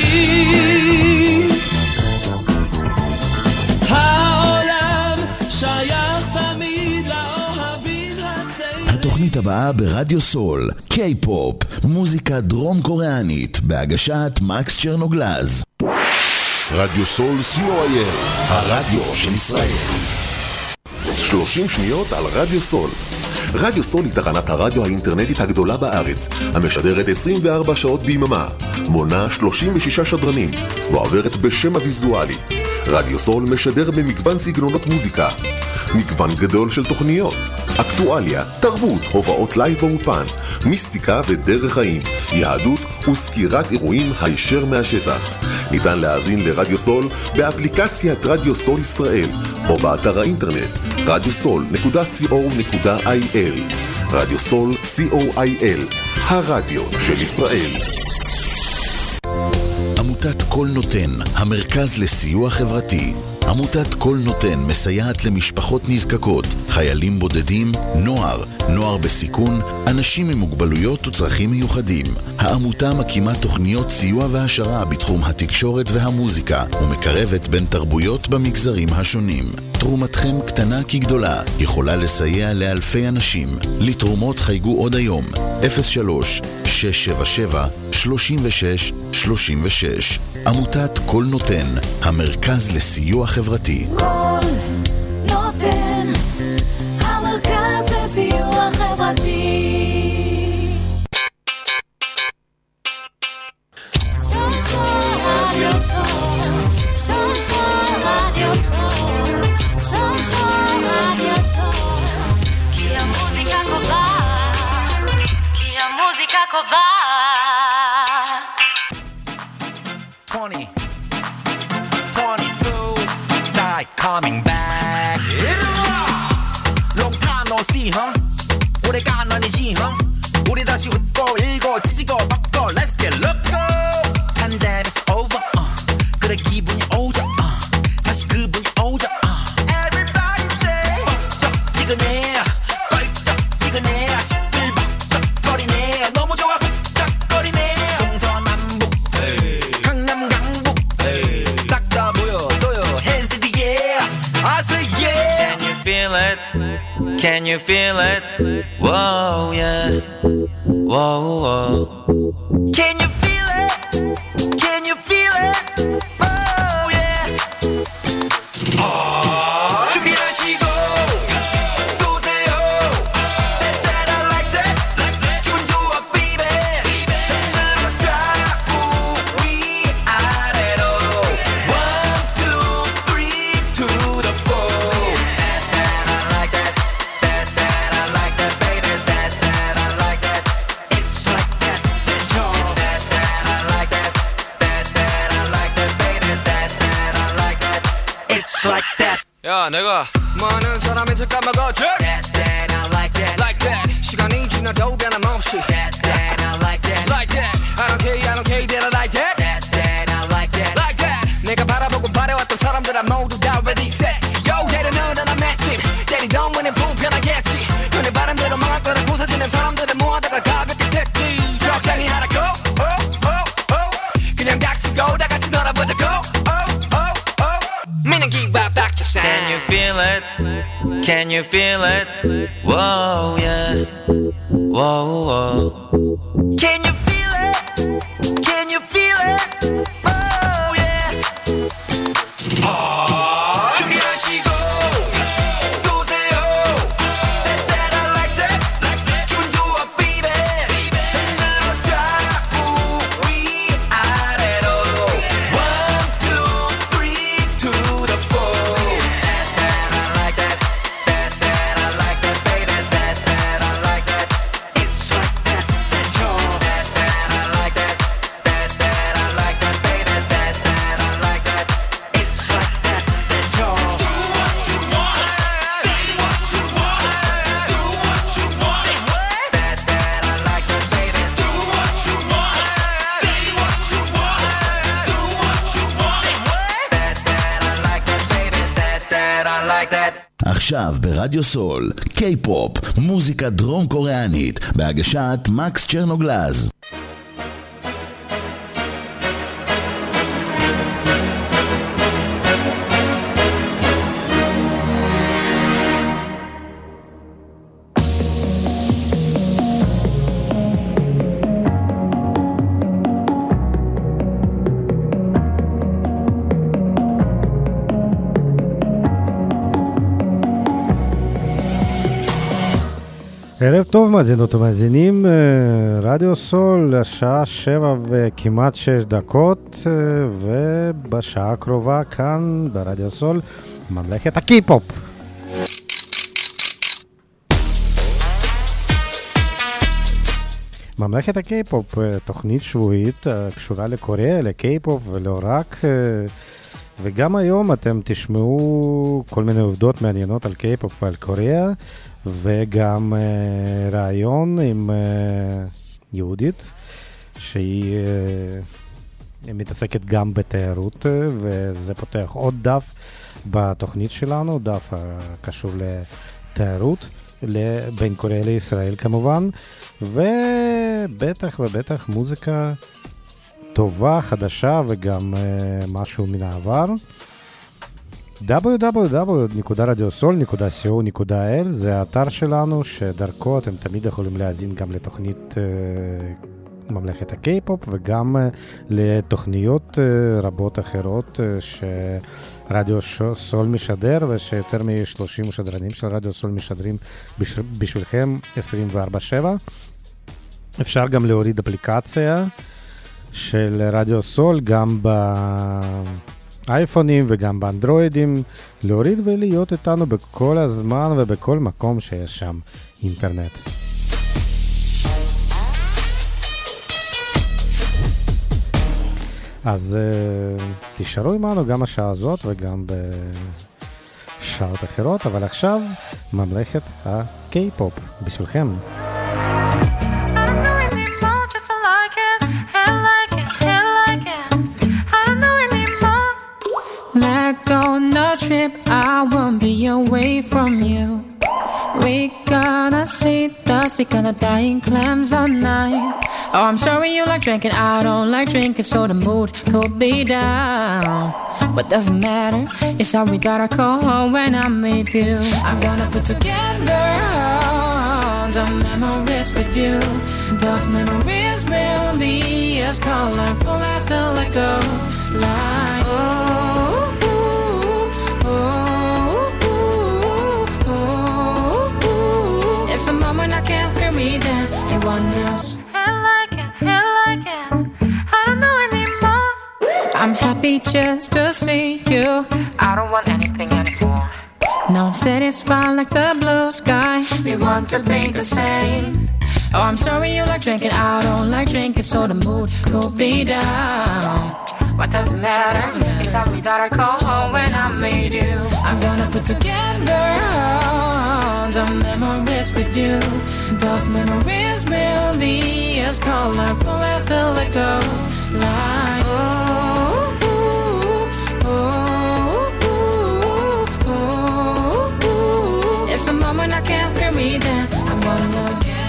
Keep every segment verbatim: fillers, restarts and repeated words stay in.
העולם שייך תמיד לאוהבים הצעירים. התוכנית הבאה ברדיו סול, קיי-פופ, מוזיקה דרום קוריאנית, בהגשת מקס צ'רנוגלז. רדיו סול סי או איי אל, הרדיו של ישראל. שלושים שניות על רדיו סול. רדיו סול היא תחנת הרדיו האינטרנטית הגדולה בארץ, המשדרת עשרים וארבע שעות ביממה, מונה שלושים ושישה שדרנים, ועוברת בשם הוויזואלי. רדיו סול משדר במגוון סגנונות מוזיקה, מגוון גדול של תוכניות, אקטואליה, תרבות, הופעות לייב ואופן, מיסטיקה ודרך חיים, יהדות וסקירת אירועים הישר מהשטח. ניתן להאזין לרדיו סול באפליקציית רדיו סול ישראל, או באתר האינטרנט רדיו סול נקודה סי או נקודה איי אל. רדיו סול סי או איי אל, הרדיו של ישראל. עמותת כל נותן, המרכז לסיוע חברתי. עמותת כל נותן מסייעת למשפחות נזקקות, חיילים בודדים, נוער, נוער בסיכון, אנשים עם מוגבלויות וצרכים מיוחדים. העמותה מקימה תוכניות סיוע והשרה בתחום התקשורת והמוזיקה, ומקרבת בין תרבויות במגזרים השונים. תרומתכם קטנה כגדולה, יכולה לסייע לאלפי אנשים. לתרומות חייגו עוד היום, אפס שלוש שש שבע שבע שלושים ושש שלושים ושש. עמותת כל נותן, המרכז לסיוע חברתי. כל נותן, המרכז לסיוע חברתי. twenty, twenty-two, side coming back. Long time no see, huh? 오래가 아니지, huh? 우리 다시 웃고 일고 지지고 받고 let's get loco. Pandemic's over, uh. 그래 기분이 오자, uh. 다시 그분이 오자, uh. Everybody say, 쩍지근해, 껄쩍지근해, 시끌벅적거리네, 너무 좋아 훌쩍거리네. 동서남북, 강남 강북, 싹 다 보여줘요. Hands in the air, I say yeah. Can you feel it? Can you feel it? Whoa, yeah. Whoa, whoa. Can you feel it? Can you feel it? Oh, yeah. 아, 준비하시고 쏘세요. That I like that. 기분 좋아, baby. 흔들어 자꾸 위아래로. One, two, three, to the four. That I like that. That that I like that, baby. That that I like that. It's like that. Then you're that that I like that. That that I like that, baby. That that I like that. It's like that. 야 내가 많은 사람이 다 까먹었지 That that I like that. Like that 시간이 지나도 변함없이 That that I like that. Like that I don't care I don't care that I like that That that I like that. Like that 내가 바라보고 바래왔던 사람들아 모두 다 ready set Go 때리는 난 magic 때리 덤으니 불편하겠지 눈에 바람대로 망할 거라 고사지는 사람들을 모아다가 가볍게 됐지 적당히 하라고 oh, oh, oh. 그냥 닥치고 다 같이 놀아보자고 oh, oh, oh. 미는 기밥 닥쳐서 Can you feel it? Can you feel it? Whoa, yeah. Whoa, whoa. Can you feel it? Can you feel it? Oh, yeah. 아, 준비하시고 쏘세요. That that I like that. 기분 좋아, baby. 흔들어 자꾸 위아래로. One, two, three, to the four. That that I like that. That that I like that, baby. That that I like that. It's like that. Then you're that that I like that. That that I like that, baby. That that I like that. It's like that. Then you're do what you want. Say what you want. Do what you want. That that I like that, baby. Do what you want. Say what you want. Do what you want. That that I like that, baby. That that I like that. עכשיו ברדיו סול, קיי-פופ, מוזיקה דרום קוריאנית, בהגשת מקס צ'רנוגלז. ערב טוב מאזינות ומאזינים, רדיו סול, השעה שבע וכמעט שש דקות, ובשעה הקרובה כאן ברדיו סול, ממלכת הקיפופ. ממלכת הקיפופ, תוכנית שבועית קשורה לקוריאה, לקיפופ ולא רק, וגם היום אתם תשמעו כל מיני עובדות מעניינות על קיפופ ועל קוריאה, וגם uh, רעיון עם uh, יהודית שהיא uh, מתעסקת גם בתיירות, uh, וזה פותח עוד דף בתוכנית שלנו, דף הקשור לתיירות בין קוריאה לישראל כמובן, ובטח ובטח מוזיקה טובה, חדשה וגם uh, משהו מן העבר. דאבליו דאבליו דאבליו נקודה רדיוסול נקודה סי או נקודה איי אל זה האתר שלנו שדרכו אתם תמיד יכולים להאזין גם לתוכנית uh, ממלכת הקיפופ וגם uh, לתוכניות uh, רבות אחרות uh, שרדיו סול משדר ושיותר מ-שלושים משדרנים של רדיו סול משדרים בש... בשבילכם עשרים וארבע שבע. אפשר גם להוריד אפליקציה של רדיו סול גם ב... אייפונים וגם באנדרואידים, להוריד ולהיות איתנו בכל הזמן ובכל מקום שיש שם אינטרנט. אז uh, תישארו עמנו גם השעה הזאת וגם בשעות אחרות, אבל עכשיו ממלכת הקיי-פופ בשבילכם. Let go on the trip, I won't be away from you. We gonna see the sick and the dying clams all night. Oh, I'm sorry you like drinking, I don't like drinking, so the mood could be down. What doesn't matter, it's how we gotta go home when I'm with you. I'm gonna put together all the memories with you. Those memories will be as colorful as a Lego line. Oh, it's a moment I can't fear me then anyone else. Feel like it, feel like it. I don't know anymore. I'm happy just to see you. I don't want anything anymore. Now I'm satisfied like the blue sky. We want to be the same. Oh, I'm sorry you like drinking, I don't like drinking, so the mood could be down. What doesn't matter, it's how we gotta call home when I'm with you. I'm gonna put together all the memories with you. Those memories will be as colorful as a Lego line. Oh, ooh, oh, ooh, oh, ooh. It's a moment I can't fear me then. I'm gonna lose you.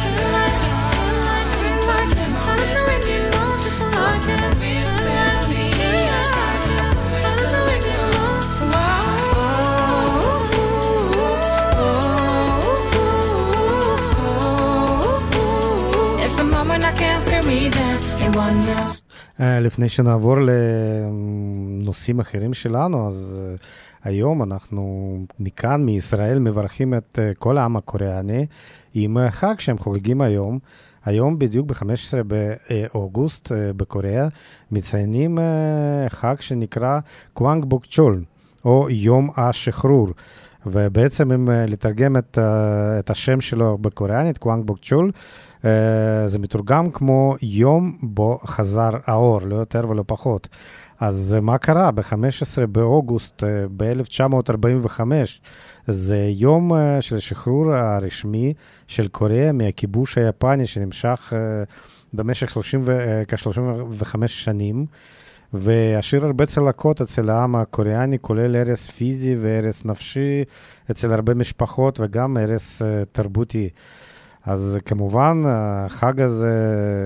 לפני שנעבור לנושאים אחרים שלנו, אז היום אנחנו מכאן מישראל מברכים את כל העם הקוריאני עם חג שהם חוגגים היום. היום בדיוק ב-חמישה עשר באוגוסט בקוריאה מציינים חג שנקרא קוואנג בוקצ'ול או יום השחרור, ובעצם אם לתרגם את, את השם שלו בקוריאנית, קוואנג בוקצ'ול, זה מתורגם כמו יום בו חזר האור, לא יותר ולא פחות. אז מה קרה? ב-חמישה עשר באוגוסט ב-אלף תשע מאות ארבעים וחמש, זה יום של השחרור הרשמי של קוריאה מהכיבוש היפני שנמשך במשך כ-שלושים וחמש שנים, והשאיר הרבה צלקות אצל העם הקוריאני, כולל הרס פיזי והרס נפשי אצל הרבה משפחות וגם הרס תרבותי. אז כמובן החג הזה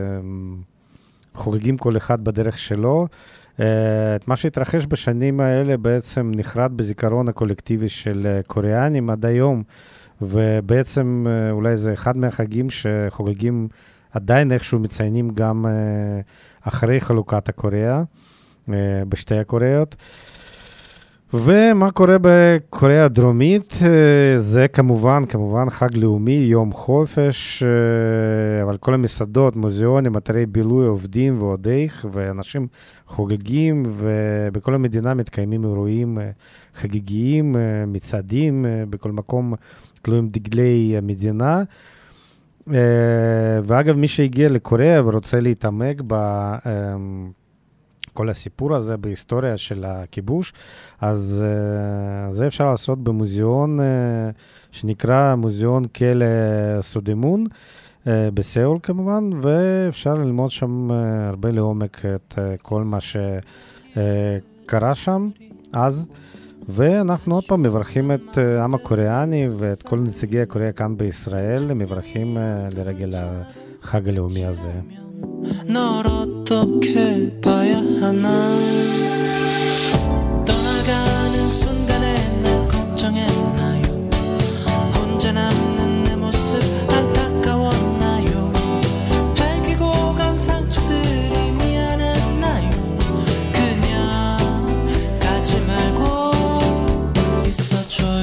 חוגגים כל אחד בדרך שלו. את מה שהתרחש בשנים האלה בעצם נחרד בזיכרון הקולקטיבי של קוריאנים עד היום, ובעצם אולי זה אחד מהחגים שחוגגים עדיין איכשהו מציינים גם אחרי חלוקת הקוריאה, בשתי הקוריאות. ומה קורה בקוריאה הדרומית? זה כמובן, כמובן חג לאומי, יום חופש, אבל כל המסעדות, מוזיאונים, אתרי בילוי עובדים ועוד איך, ואנשים חוגגים, ובכל המדינה מתקיימים אירועים חגיגיים, מצעדים, בכל מקום תלויים דגלי המדינה. ואגב, מי שהגיע לקוריאה ורוצה להתעמק ב... כל הסיפור הזה בהיסטוריה של הכיבוש, אז uh, זה אפשר לעשות במוזיאון uh, שנקרא מוזיאון כלא סודימון, uh, בסיאול כמובן, ואפשר ללמוד שם uh, הרבה לעומק את uh, כל מה שקרה uh, שם אז, ואנחנו עוד פעם מברכים את העם uh, הקוריאני ואת כל נציגי הקוריאה כאן בישראל, מברכים uh, לרגל החג הלאומי הזה. 널 어떻게 봐야 하나 떠나가는 순간에 날 걱정했나요 혼자 남는 내 모습 안타까웠나요 밝히고 간 상처들이 미안했나요 그냥 가지 말고 있어줘요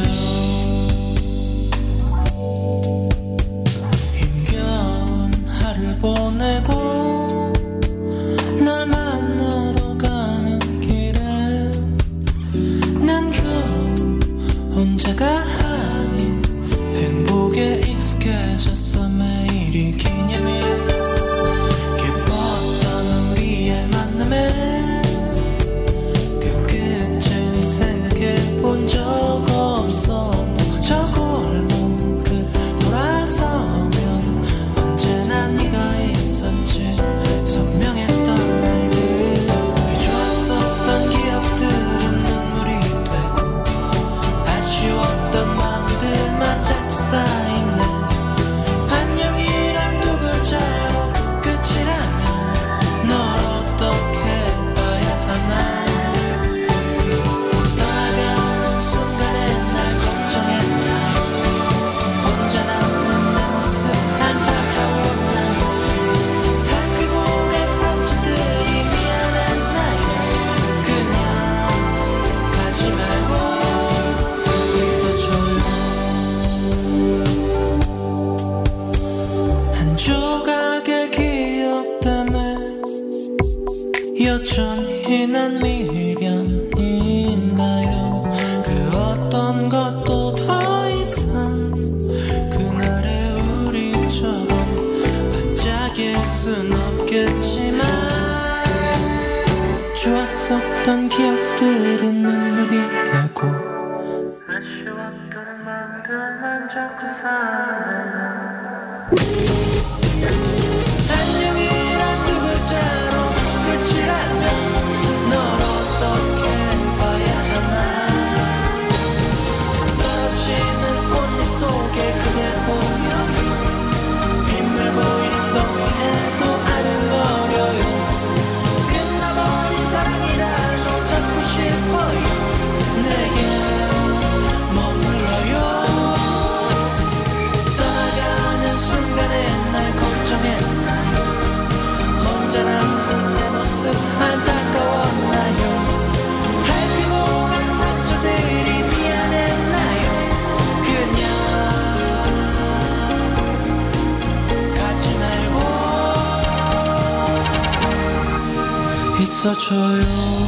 힘겨운 하루를 보내고 널 만나러 가는 길에 난 겨우 혼자가 아닌 행복에 익숙해졌어 매일이 기념일 기뻤던 우리의 만남에 그 끝을 생각해 본 적 없어 저 골목을 돌아서면 언제나 네가 있었지 선명했던 날들 우리 좋았었던 기억들은 눈물이 되고 아쉬웠던 마음들만 자꾸 쌓이네 안녕이란 두 글자로 끝이라면 널 어떻게 봐야 하나 떠나가는 순간에 날 걱정했나요 혼자 남는 내 모습 안타까웠나요 밝히고 간 상처들이 미안했나요 그냥 가지 말고 있어줘요 한 조각의 기억 때문에 여전히 난 미련인가요 그 어떤 것도 더 이상 그날의 우리처럼 반짝일 순 없겠지만 좋았었던 기억들은 눈물이 되고 아쉬웠던 마음들만 자꾸 쌓여 안녕이란 두 글자로 끝이라면 널 어떻게 봐야 하나 떨어지는 꽃잎 속에 그대 보여 빗물 보이는 동해도 아른거려요 끝나버린 사랑이라도 찾고 싶어요 내게 머물러요 떠나가는 순간에 날 걱정했나요 혼자 남는 내 모습 안타까웠나요 밝히고 간 상처들이 미안했나요 그냥 가지 말고 있어줘요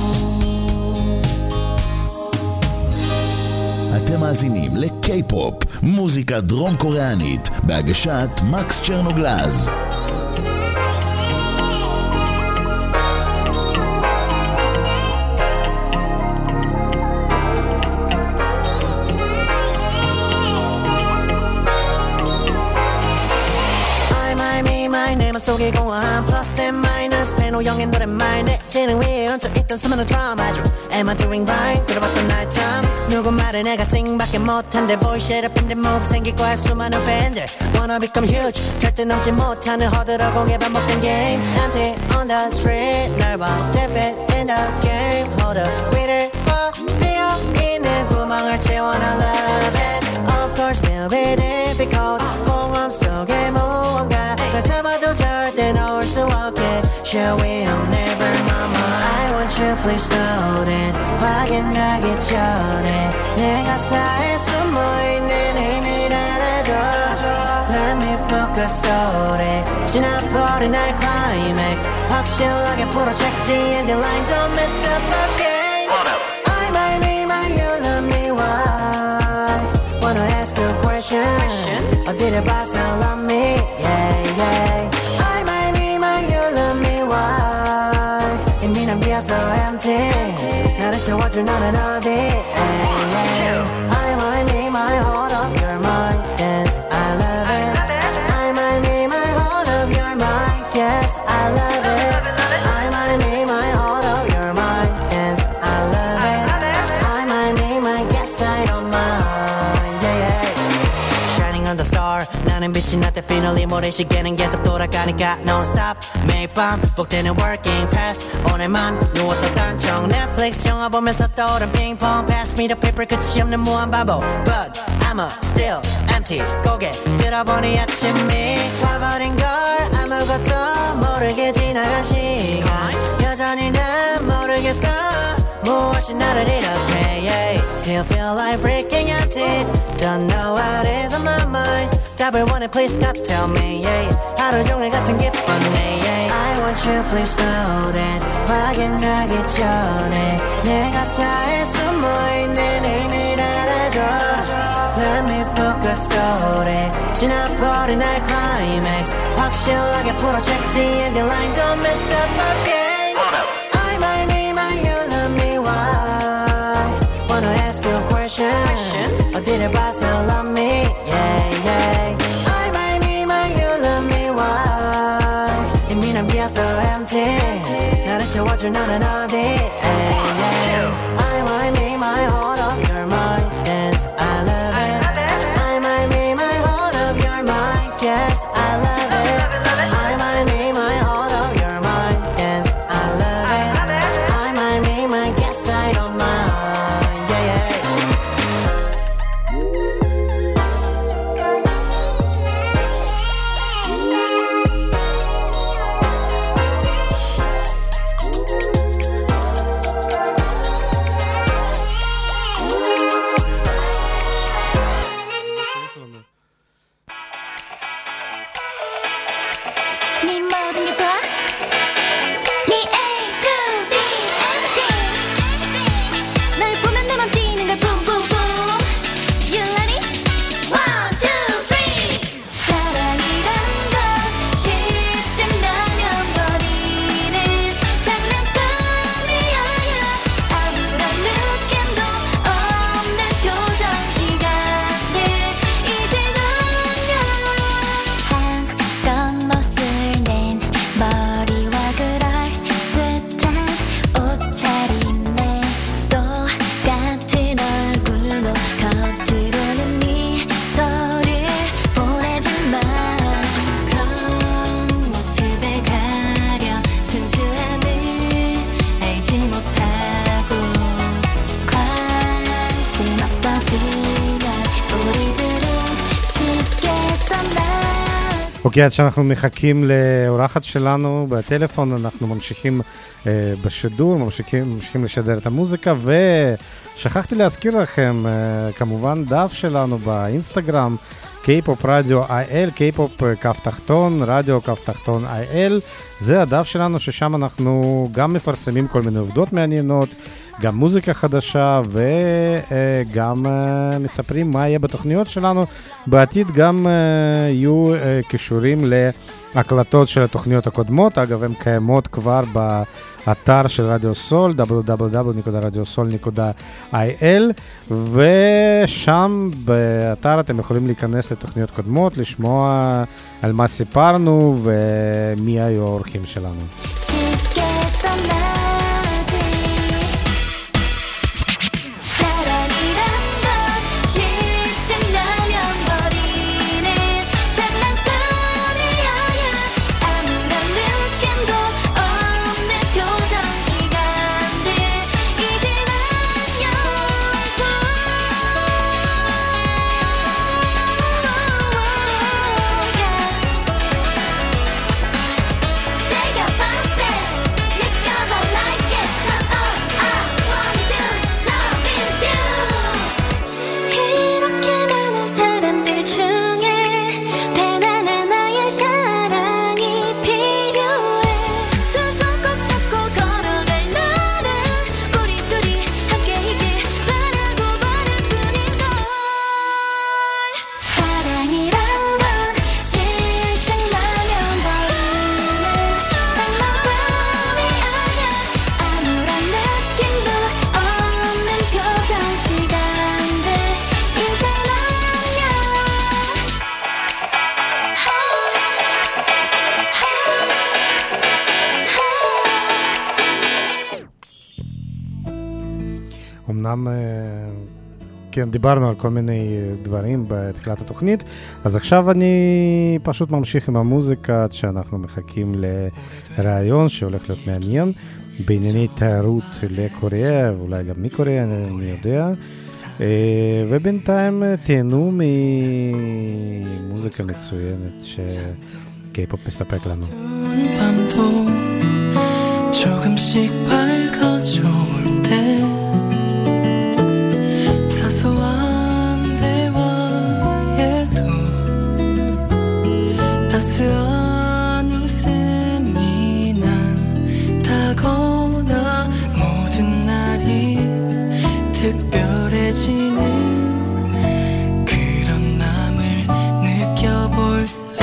אתם מאזינים לקיי-פופ, מוזיקה דרום קוריאנית, בהגשת מקס צ'רנוגלז. 속에 공허한 플러스 앤 마이너스 배노영의 노랫말 내 지능 위에 얹혀있던 수많은 드라마죠 Am I doing right? 들어봤던 nighttime 누구 말을 내가 싱밖에 못한데 Bullshit up in the move 생길 거야 수많은 팬들 Wanna become huge 절대 넘지 못하는 허들을 공개 반복된 game Empty on the street 날 봐 Defeat in the game Hold up 위를 봐 비어있는 구멍을 채워 나 love it Of course will be difficult 공허함 속에 무언가 날 잡아도 절대 놓을 수 없게 Shall we? I'm never mama I want you you please slow down 확인하기 전에 내가 사이에 숨어있는 힘을 알아줘 Let me focus 오래 지나버린 나의 climax 확실하게 풀어 check the ending line Don't miss the booking I might be my you love me why Wanna ask you a question 어디를 봐서 love me yeah yeah I might be my you love me why 이미 난 비어서 empty 나를 채워줄 너는 어디 hey, yeah. I might be my hold up you're mine yes I love it I might be my hold up you're mine yes I love it I might be my hold up you're mine yes I love it I might be my guess I don't mind yeah yeah Shining on the star 나는 빛이 났대 finally 모래시계는 계속 돌아가니까 non stop 매일 밤 복되는 working pass 오늘만 누워서 단청 Netflix 영화 보면서 떠오른 핑퐁 Pass me the paper 끝이 없는 무한 반복 But I'm a still empty 고개 들어보니 아침이 와버린 걸 아무것도 모르게 지나간 시간 여전히 난 모르겠어 무엇이 나를 이렇게 yeah. Still feel like freaking out it Don't know what is on my mind 답을 원해 please God tell me yeah. 하루 종일 같은 기분이 yeah. I want you please slow down 확인하기 전에 내가 사이에 숨어있는 힘을 알아줘 Let me focus 오래 지나버린 나의 climax 확실하게 풀어 check the ending line Don't miss the booking I might be my you love me why Wanna ask you a question 어디를 봐서 love me yeah yeah I might be my you love me why 이미 난 비어서 empty 나를 채워줄 너는 어디 hey, yeah. I might be my hold up you're mine yes I love it I might be my hold up you're mine yes I love it I might be my hold up you're mine yes I love it I might be my guess I don't mind yeah yeah 네 모든 게 좋아 네 A to Z everything 널 보면 내 맘 뛰는 걸 boom boom boom You ready? One, two, three 사랑이란 건 시작나면 버리는 장난감이야 아무런 느낌도 없는 표정 시간들 이제 너냐 한껏 멋을 낸 머리와 그럴 듯한 옷차림에 똑같은 얼굴로 겉으로는 미소를 보내지만 겉모습에 가려 순수함을 알지 못하고 관심 없어지면 우리들은 쉽게 떠나 אוקיי, עד שאנחנו מחכים לאורחת שלנו בטלפון, אנחנו ממשיכים אה, בשידור, ממשיכים, ממשיכים לשדר את המוזיקה, ושכחתי להזכיר לכם, אה, כמובן דף שלנו באינסטגרם, K-פופ רדיו איי אל, K-פופ כף תחתון, רדיו כף תחתון איי אל, זה הדף שלנו ששם אנחנו גם מפרסמים כל מיני עובדות מעניינות, גם מוזיקה חדשה וגם uh, מספרים מה יהיה בתוכניות שלנו. בעתיד גם uh, יהיו uh, קישורים להקלטות של התוכניות הקודמות. אגב, הן קיימות כבר באתר של רדיו סול, דאבליו דאבליו דאבליו נקודה רדיו סול נקודה איי אל, ושם באתר אתם יכולים להיכנס לתוכניות קודמות, לשמוע על מה סיפרנו ומי היו האורחים שלנו. Take a אמנם כן, דיברנו על כל מיני דברים בתחילת התוכנית, אז עכשיו אני פשוט ממשיך עם המוזיקה שאנחנו מחכים לרעיון שהולך להיות מעניין בענייני תיירות לקוריאה, ואולי גם מקוריאה, אני יודע. ובינתיים תהנו ממוזיקה מצוינת שקיי-פופ מספק לנו. 조금씩 밝아져 올 때 사소한 대화에도 따스한 웃음이 난다거나 모든 날이 특별해지는 그런 맘을 느껴볼래.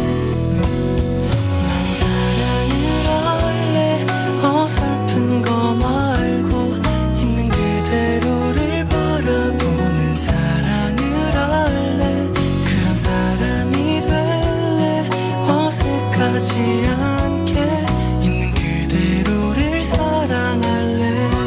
난 사랑을 할래. 어설픈 거 말고 있는 그대로를 바라보는 사랑을 할래. 그런 사람이 될래. 어색하지 않게 있는 그대로를 사랑할래.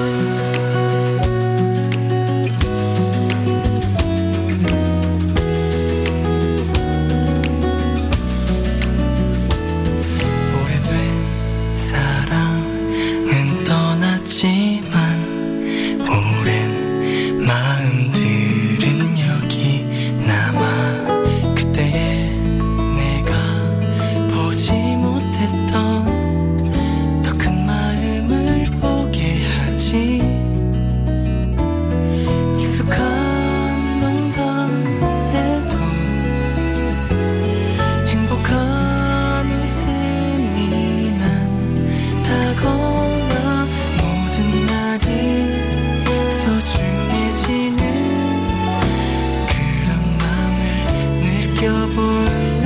오래된 사랑은 떠났지만 오랜 마음들은 여기 남아. 그때의 내가 보지 못했던 더 큰 마음을 보게 하지. 익숙한 농담에도 행복한 웃음이 난다거나 모든 날이 소중해지는 그런 맘을 느껴볼래.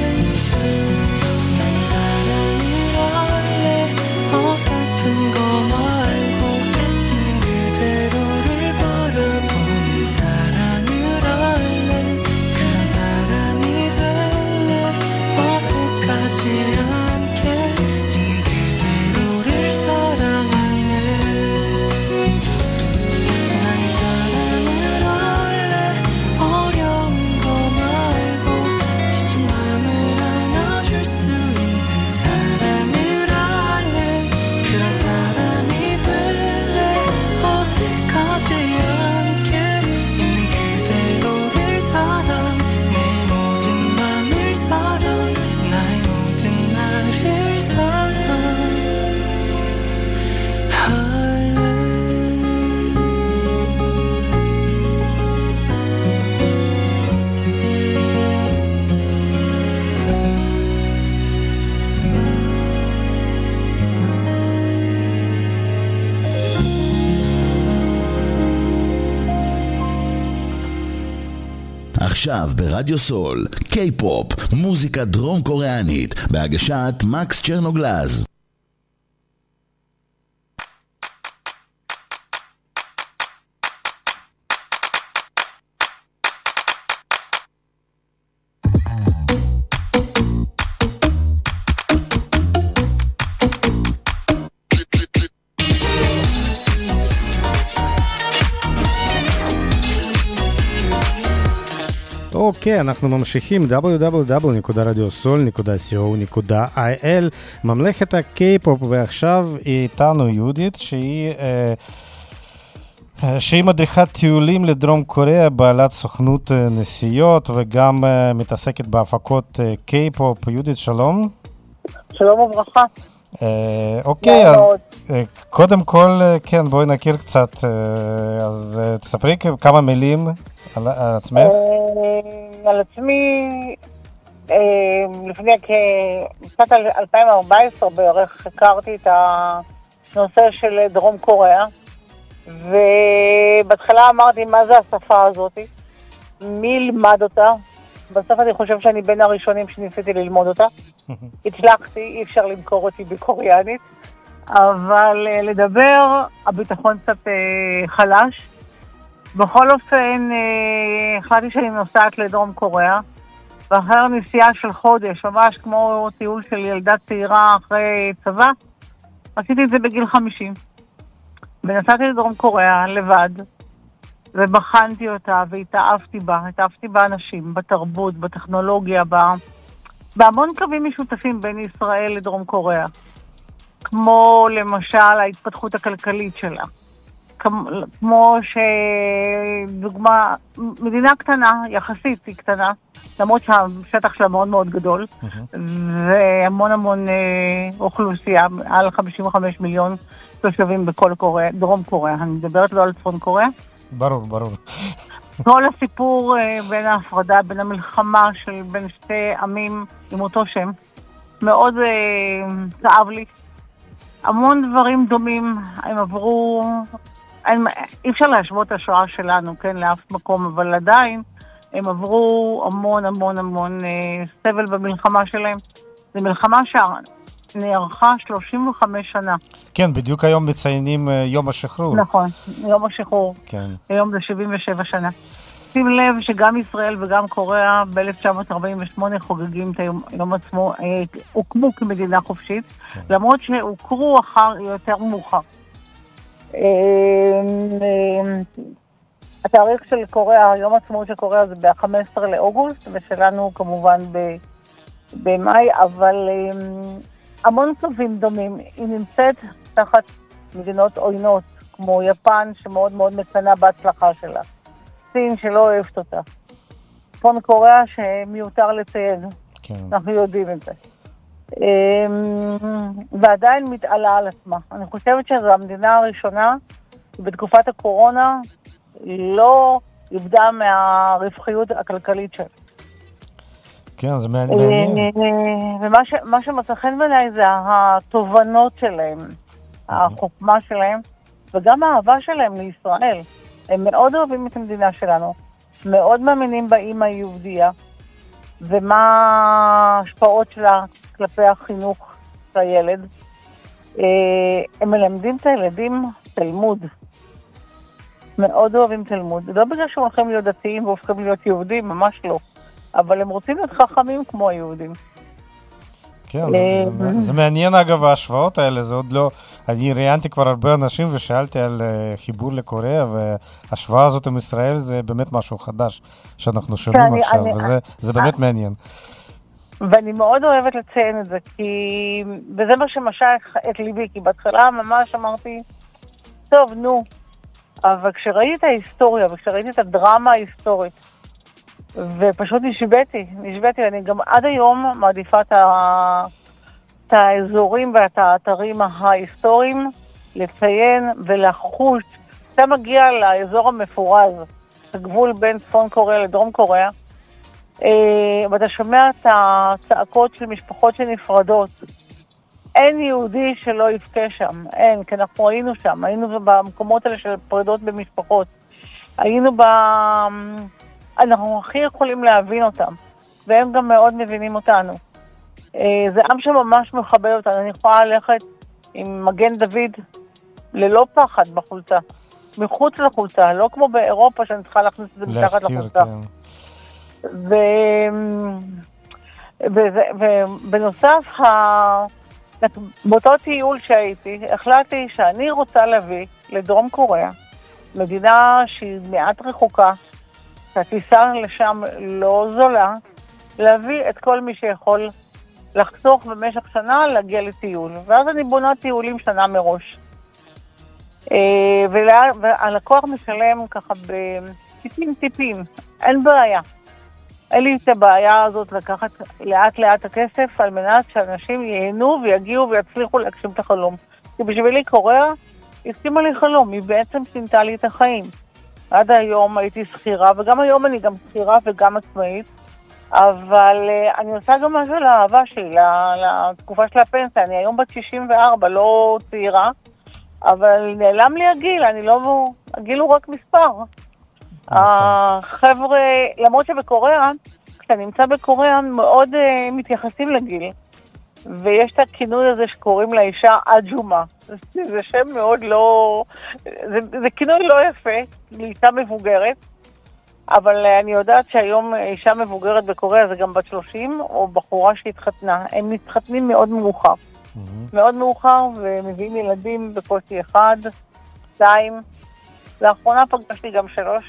난 사랑을 할래. 어설픈 거 말고 있는 그대로를 바라보는 사랑을 할래. 그런 사람이 될래. 어색하지 않게 있는 그대로를 사랑할래. 난 사랑을 할래. 어려운 거 말고 지친 맘을 안아줄 수 있는 사랑을 할래. 그런 사람이 될래. 어색하지 않게 있는 그대로를 사랑. 내 모든 맘을 사랑. 나의 모든 나를 사랑할래. עכשיו ברדיו סול, קיי-פופ, מוזיקה דרום קוריאנית, בהגשת מקס צ'רנוגלז. אוקיי, אנחנו ממשיכים דאבליו דאבליו דאבליו נקודה רדיו סול נקודה סי או נקודה איי אל, ממלכת הקיי-פופ, ועכשיו איתנו יהודית שהיא, אה, שהיא מדריכת טיולים לדרום קוריאה, בעלת סוכנות אה, נסיעות וגם אה, מתעסקת בהפקות אה, קיי-פופ. יהודית, שלום. שלום וברכה. אה, אוקיי, אז אה, קודם כל, אה, כן, בואי נכיר קצת, אה, אז אה, תספרי כמה מילים על עצמך. על עצמי, לפני קצת אלפיים וארבע עשרה בערך הכרתי את הנושא של דרום קוריאה, ובהתחלה אמרתי מה זה השפה הזאת, מי ילמד אותה. בסוף אני חושב שאני בין הראשונים שניסיתי ללמוד אותה. הצלחתי, אי אפשר למכור אותי בקוריאנית, אבל לדבר, הביטחון קצת חלש. בכל אופן, החלטתי שאני נוסעת לדרום קוריאה, ואחרי נסיעה של חודש, ממש כמו טיול של ילדה צעירה אחרי צבא, עשיתי את זה בגיל חמישים. ונסעתי לדרום קוריאה לבד, ובחנתי אותה והתאהבתי בה, התאהבתי באנשים, בתרבות, בטכנולוגיה, בה, בהמון קווים משותפים בין ישראל לדרום קוריאה. כמו למשל ההתפתחות הכלכלית שלה. כמו שדוגמה, מדינה קטנה, יחסית היא קטנה, למרות שהשטח שלה מאוד מאוד גדול, והמון המון אוכלוסייה, על חמישים וחמישה מיליון תושבים בכל קוריאה, דרום קוריאה. אני מדברת לא על צפון קוריאה. ברור, ברור. כל הסיפור בין ההפרדה, בין המלחמה של בין שתי עמים עם אותו שם, מאוד כאב לי. המון דברים דומים, הם עברו, אי אפשר להשוות את השואה שלנו, כן, לאף מקום, אבל עדיין הם עברו המון המון המון אה, סבל במלחמה שלהם. זו מלחמה שנערכה שלושים וחמש שנה. כן, בדיוק היום מציינים אה, יום השחרור. נכון, יום השחרור. כן. היום זה שבעים ושבע שנה. שים לב שגם ישראל וגם קוריאה ב-אלף תשע מאות ארבעים ושמונה חוגגים את היום, יום עצמו, אה, הוקמו כמדינה חופשית, כן. למרות שהוכרו אחר יותר מאוחר. אה, אה, התאריך של קוריאה, יום עצמאות של קוריאה זה ב-חמישה עשר לאוגוסט, ושלנו כמובן ב- במאי, אבל אה, המון קווים דומים. היא נמצאת תחת מדינות עוינות, כמו יפן, שמאוד מאוד מקנה בהצלחה שלה. סין שלא אוהבת אותה. צפון קוריאה שמיותר לציין. כן. אנחנו יודעים את זה. ועדיין מתעלה על עצמה. אני חושבת שזו המדינה הראשונה בתקופת הקורונה לא איבדה מהרווחיות הכלכלית שלה. כן, זה מעניין. ומה שמצא חן בעיניי זה התובנות שלהם, החוכמה שלהם, וגם האהבה שלהם לישראל. הם מאוד אוהבים את המדינה שלנו, מאוד מאמינים באמא היהודייה, ומה ההשפעות שלה כלפי החינוך של הילד. הם מלמדים את הילדים תלמוד. מאוד אוהבים תלמוד. לא בגלל שהם הולכים להיות דתיים והופכים להיות יהודים, ממש לא. אבל הם רוצים להיות חכמים כמו היהודים. כן, זה, זה, זה מעניין אגב ההשוואות האלה, זה עוד לא, אני ראיינתי כבר הרבה אנשים ושאלתי על uh, חיבור לקוריאה, וההשוואה הזאת עם ישראל זה באמת משהו חדש שאנחנו שומעים אני, עכשיו, אני, וזה זה באמת אני, מעניין. ואני מאוד אוהבת לציין את זה, כי וזה מה שמשך את ליבי, כי בהתחלה ממש אמרתי, טוב, נו, אבל כשראיתי את ההיסטוריה וכשראיתי את הדרמה ההיסטורית, ופשוט נשבתי, נשבתי, אני גם עד היום מעדיפה את, ה... את האזורים ואת האתרים ההיסטוריים לציין ולחוש. אתה מגיע לאזור המפורז, הגבול בין צפון קוריאה לדרום קוריאה, ואתה שומע את הצעקות של משפחות שנפרדות. אין יהודי שלא יבכה שם, אין, כי אנחנו היינו שם, היינו במקומות האלה של פרידות במשפחות. היינו ב... אנחנו הכי יכולים להבין אותם, והם גם מאוד מבינים אותנו. זה עם שממש מכבד אותנו, אני יכולה ללכת עם מגן דוד ללא פחד בחולצה, מחוץ לחולצה, לא כמו באירופה שאני צריכה להכניס את זה מתחת לחולצה. ו... וזה, ובנוסף, ה... באותו טיול שהייתי, החלטתי שאני רוצה להביא לדרום קוריאה, מדינה שהיא מעט רחוקה, שהטיסה לשם לא זולה, להביא את כל מי שיכול לחסוך במשך שנה להגיע לטיול. ואז אני בונה טיולים שנה מראש. והלקוח משלם ככה בטיפים טיפים, אין בעיה. אין לי את הבעיה הזאת לקחת לאט לאט הכסף על מנת שאנשים ייהנו ויגיעו ויצליחו להגשים את החלום. כי בשבילי קוריאה הסכימה לי חלום, היא בעצם שינתה לי את החיים. עד היום הייתי שכירה, וגם היום אני גם שכירה וגם עצמאית, אבל uh, אני עושה גם משהו לאהבה שלי, לתקופה של הפנסיה. אני היום בת שישים וארבע, לא צעירה, אבל נעלם לי הגיל, אני לא... הגיל הוא רק מספר. החבר'ה, למרות שבקוריאה, כשאתה נמצא בקוריאה, מאוד uh, מתייחסים לגיל. ויש את הכינוי הזה שקוראים לאישה אג'ומה. זה, זה שם מאוד לא... זה, זה כינוי לא יפה, לאישה מבוגרת. אבל אני יודעת שהיום אישה מבוגרת בקוריאה זה גם בת שלושים, או בחורה שהתחתנה. הם מתחתנים מאוד מאוחר. Mm-hmm. מאוד מאוחר, ומביאים ילדים בקושי אחד. שתיים, לאחרונה פגשתי גם שלוש,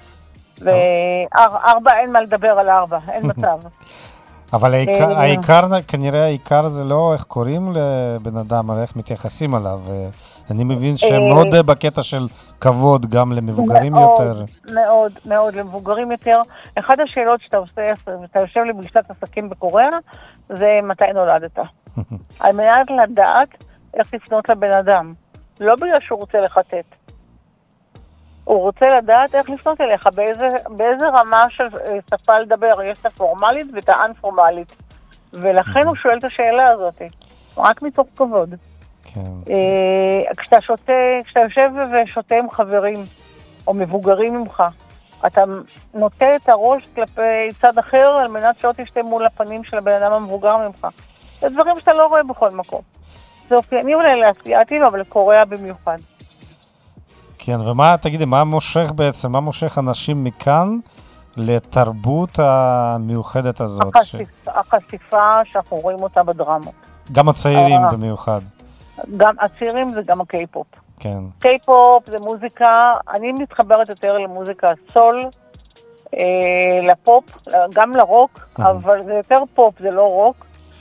וארבע, אין מה לדבר על ארבע, אין מצב. אבל העיקר, העיקר, כנראה העיקר זה לא איך קוראים לבן אדם, אלא איך מתייחסים עליו. אני מבין שמאוד בקטע של כבוד גם למבוגרים יותר. מאוד, מאוד למבוגרים יותר. אחד השאלות שאתה עושה, אתה יושב לי בפגישת עסקים בקוריאה, זה מתי נולדת. על מנת לדעת איך לפנות לבן אדם. לא בגלל שהוא רוצה לחטט. הוא רוצה לדעת איך לפנות אליך, באיזה, באיזה רמה של שפה לדבר. יש את הפורמלית ואת האנפורמלית. ולכן הוא שואל את השאלה הזאת. רק מתוך כבוד. כן. כשאתה שותה, כשאתה יושב ושותה עם חברים, או מבוגרים ממך, אתה נוטה את הראש כלפי צד אחר, על מנת שלא תשתה מול הפנים של הבן אדם המבוגר ממך. זה דברים שאתה לא רואה בכל מקום. זה אופייני אולי לאסייתים, אבל לקוריאה במיוחד. כן, ומה, תגידי, מה מושך בעצם, מה מושך אנשים מכאן לתרבות המיוחדת הזאת? החשיפה, ש... החשיפה שאנחנו רואים אותה בדרמות. גם הצעירים במיוחד. גם הצעירים זה גם הקיי-פופ. כן. קיי-פופ זה מוזיקה, אני מתחברת יותר למוזיקה סול, אה, לפופ, גם לרוק, אבל זה יותר פופ, זה לא רוק.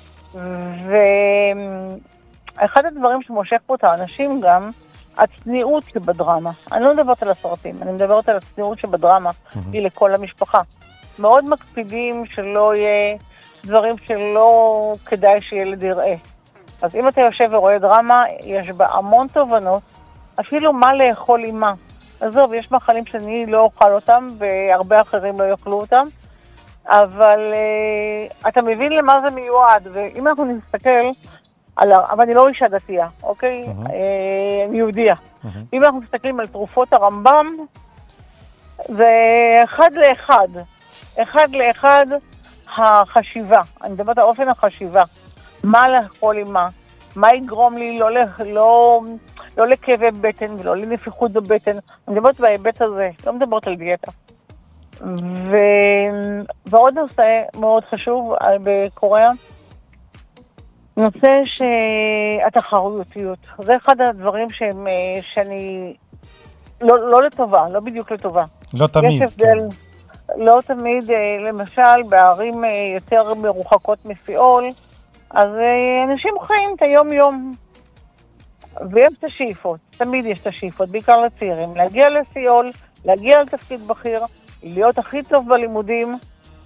ואחד הדברים שמושך פה את האנשים גם, הצניעות שבדרמה. אני לא מדברת על הסרטים, אני מדברת על הצניעות שבדרמה, היא לכל המשפחה. מאוד מקפידים שלא יהיה דברים שלא כדאי שילד יראה. אז אם אתה יושב ורואה דרמה, יש בה המון תובנות, אפילו מה לאכול עם מה. עזוב, יש מאכלים שאני לא אוכל אותם, והרבה אחרים לא יאכלו אותם, אבל uh, אתה מבין למה זה מיועד, ואם אנחנו נסתכל, על, אבל אני לא אישה דתייה, אוקיי? Uh-huh. אה, אני יהודיה. Uh-huh. אם אנחנו מסתכלים על תרופות הרמב"ם, זה אחד לאחד. אחד לאחד החשיבה. אני מדברת על אופן החשיבה. מה לאכול עם מה? מה יגרום לי לא, לא, לא לכאבי בטן ולא לנפיחות בבטן? אני מדברת בהיבט הזה, לא מדברת על דיאטה. ו... ועוד נושא מאוד חשוב בקוריאה, נושא שהתחרותיות. זה אחד הדברים שהם, שאני, לא, לא לטובה, לא בדיוק לטובה. לא תמיד. יש הבדל, כן. לא תמיד, למשל, בערים יותר מרוחקות מסיאול, אז אנשים חיים את היום-יום. ויש את השאיפות, תמיד יש את השאיפות, בעיקר לצעירים. להגיע לסיאול, להגיע לתפקיד בכיר, להיות הכי טוב בלימודים,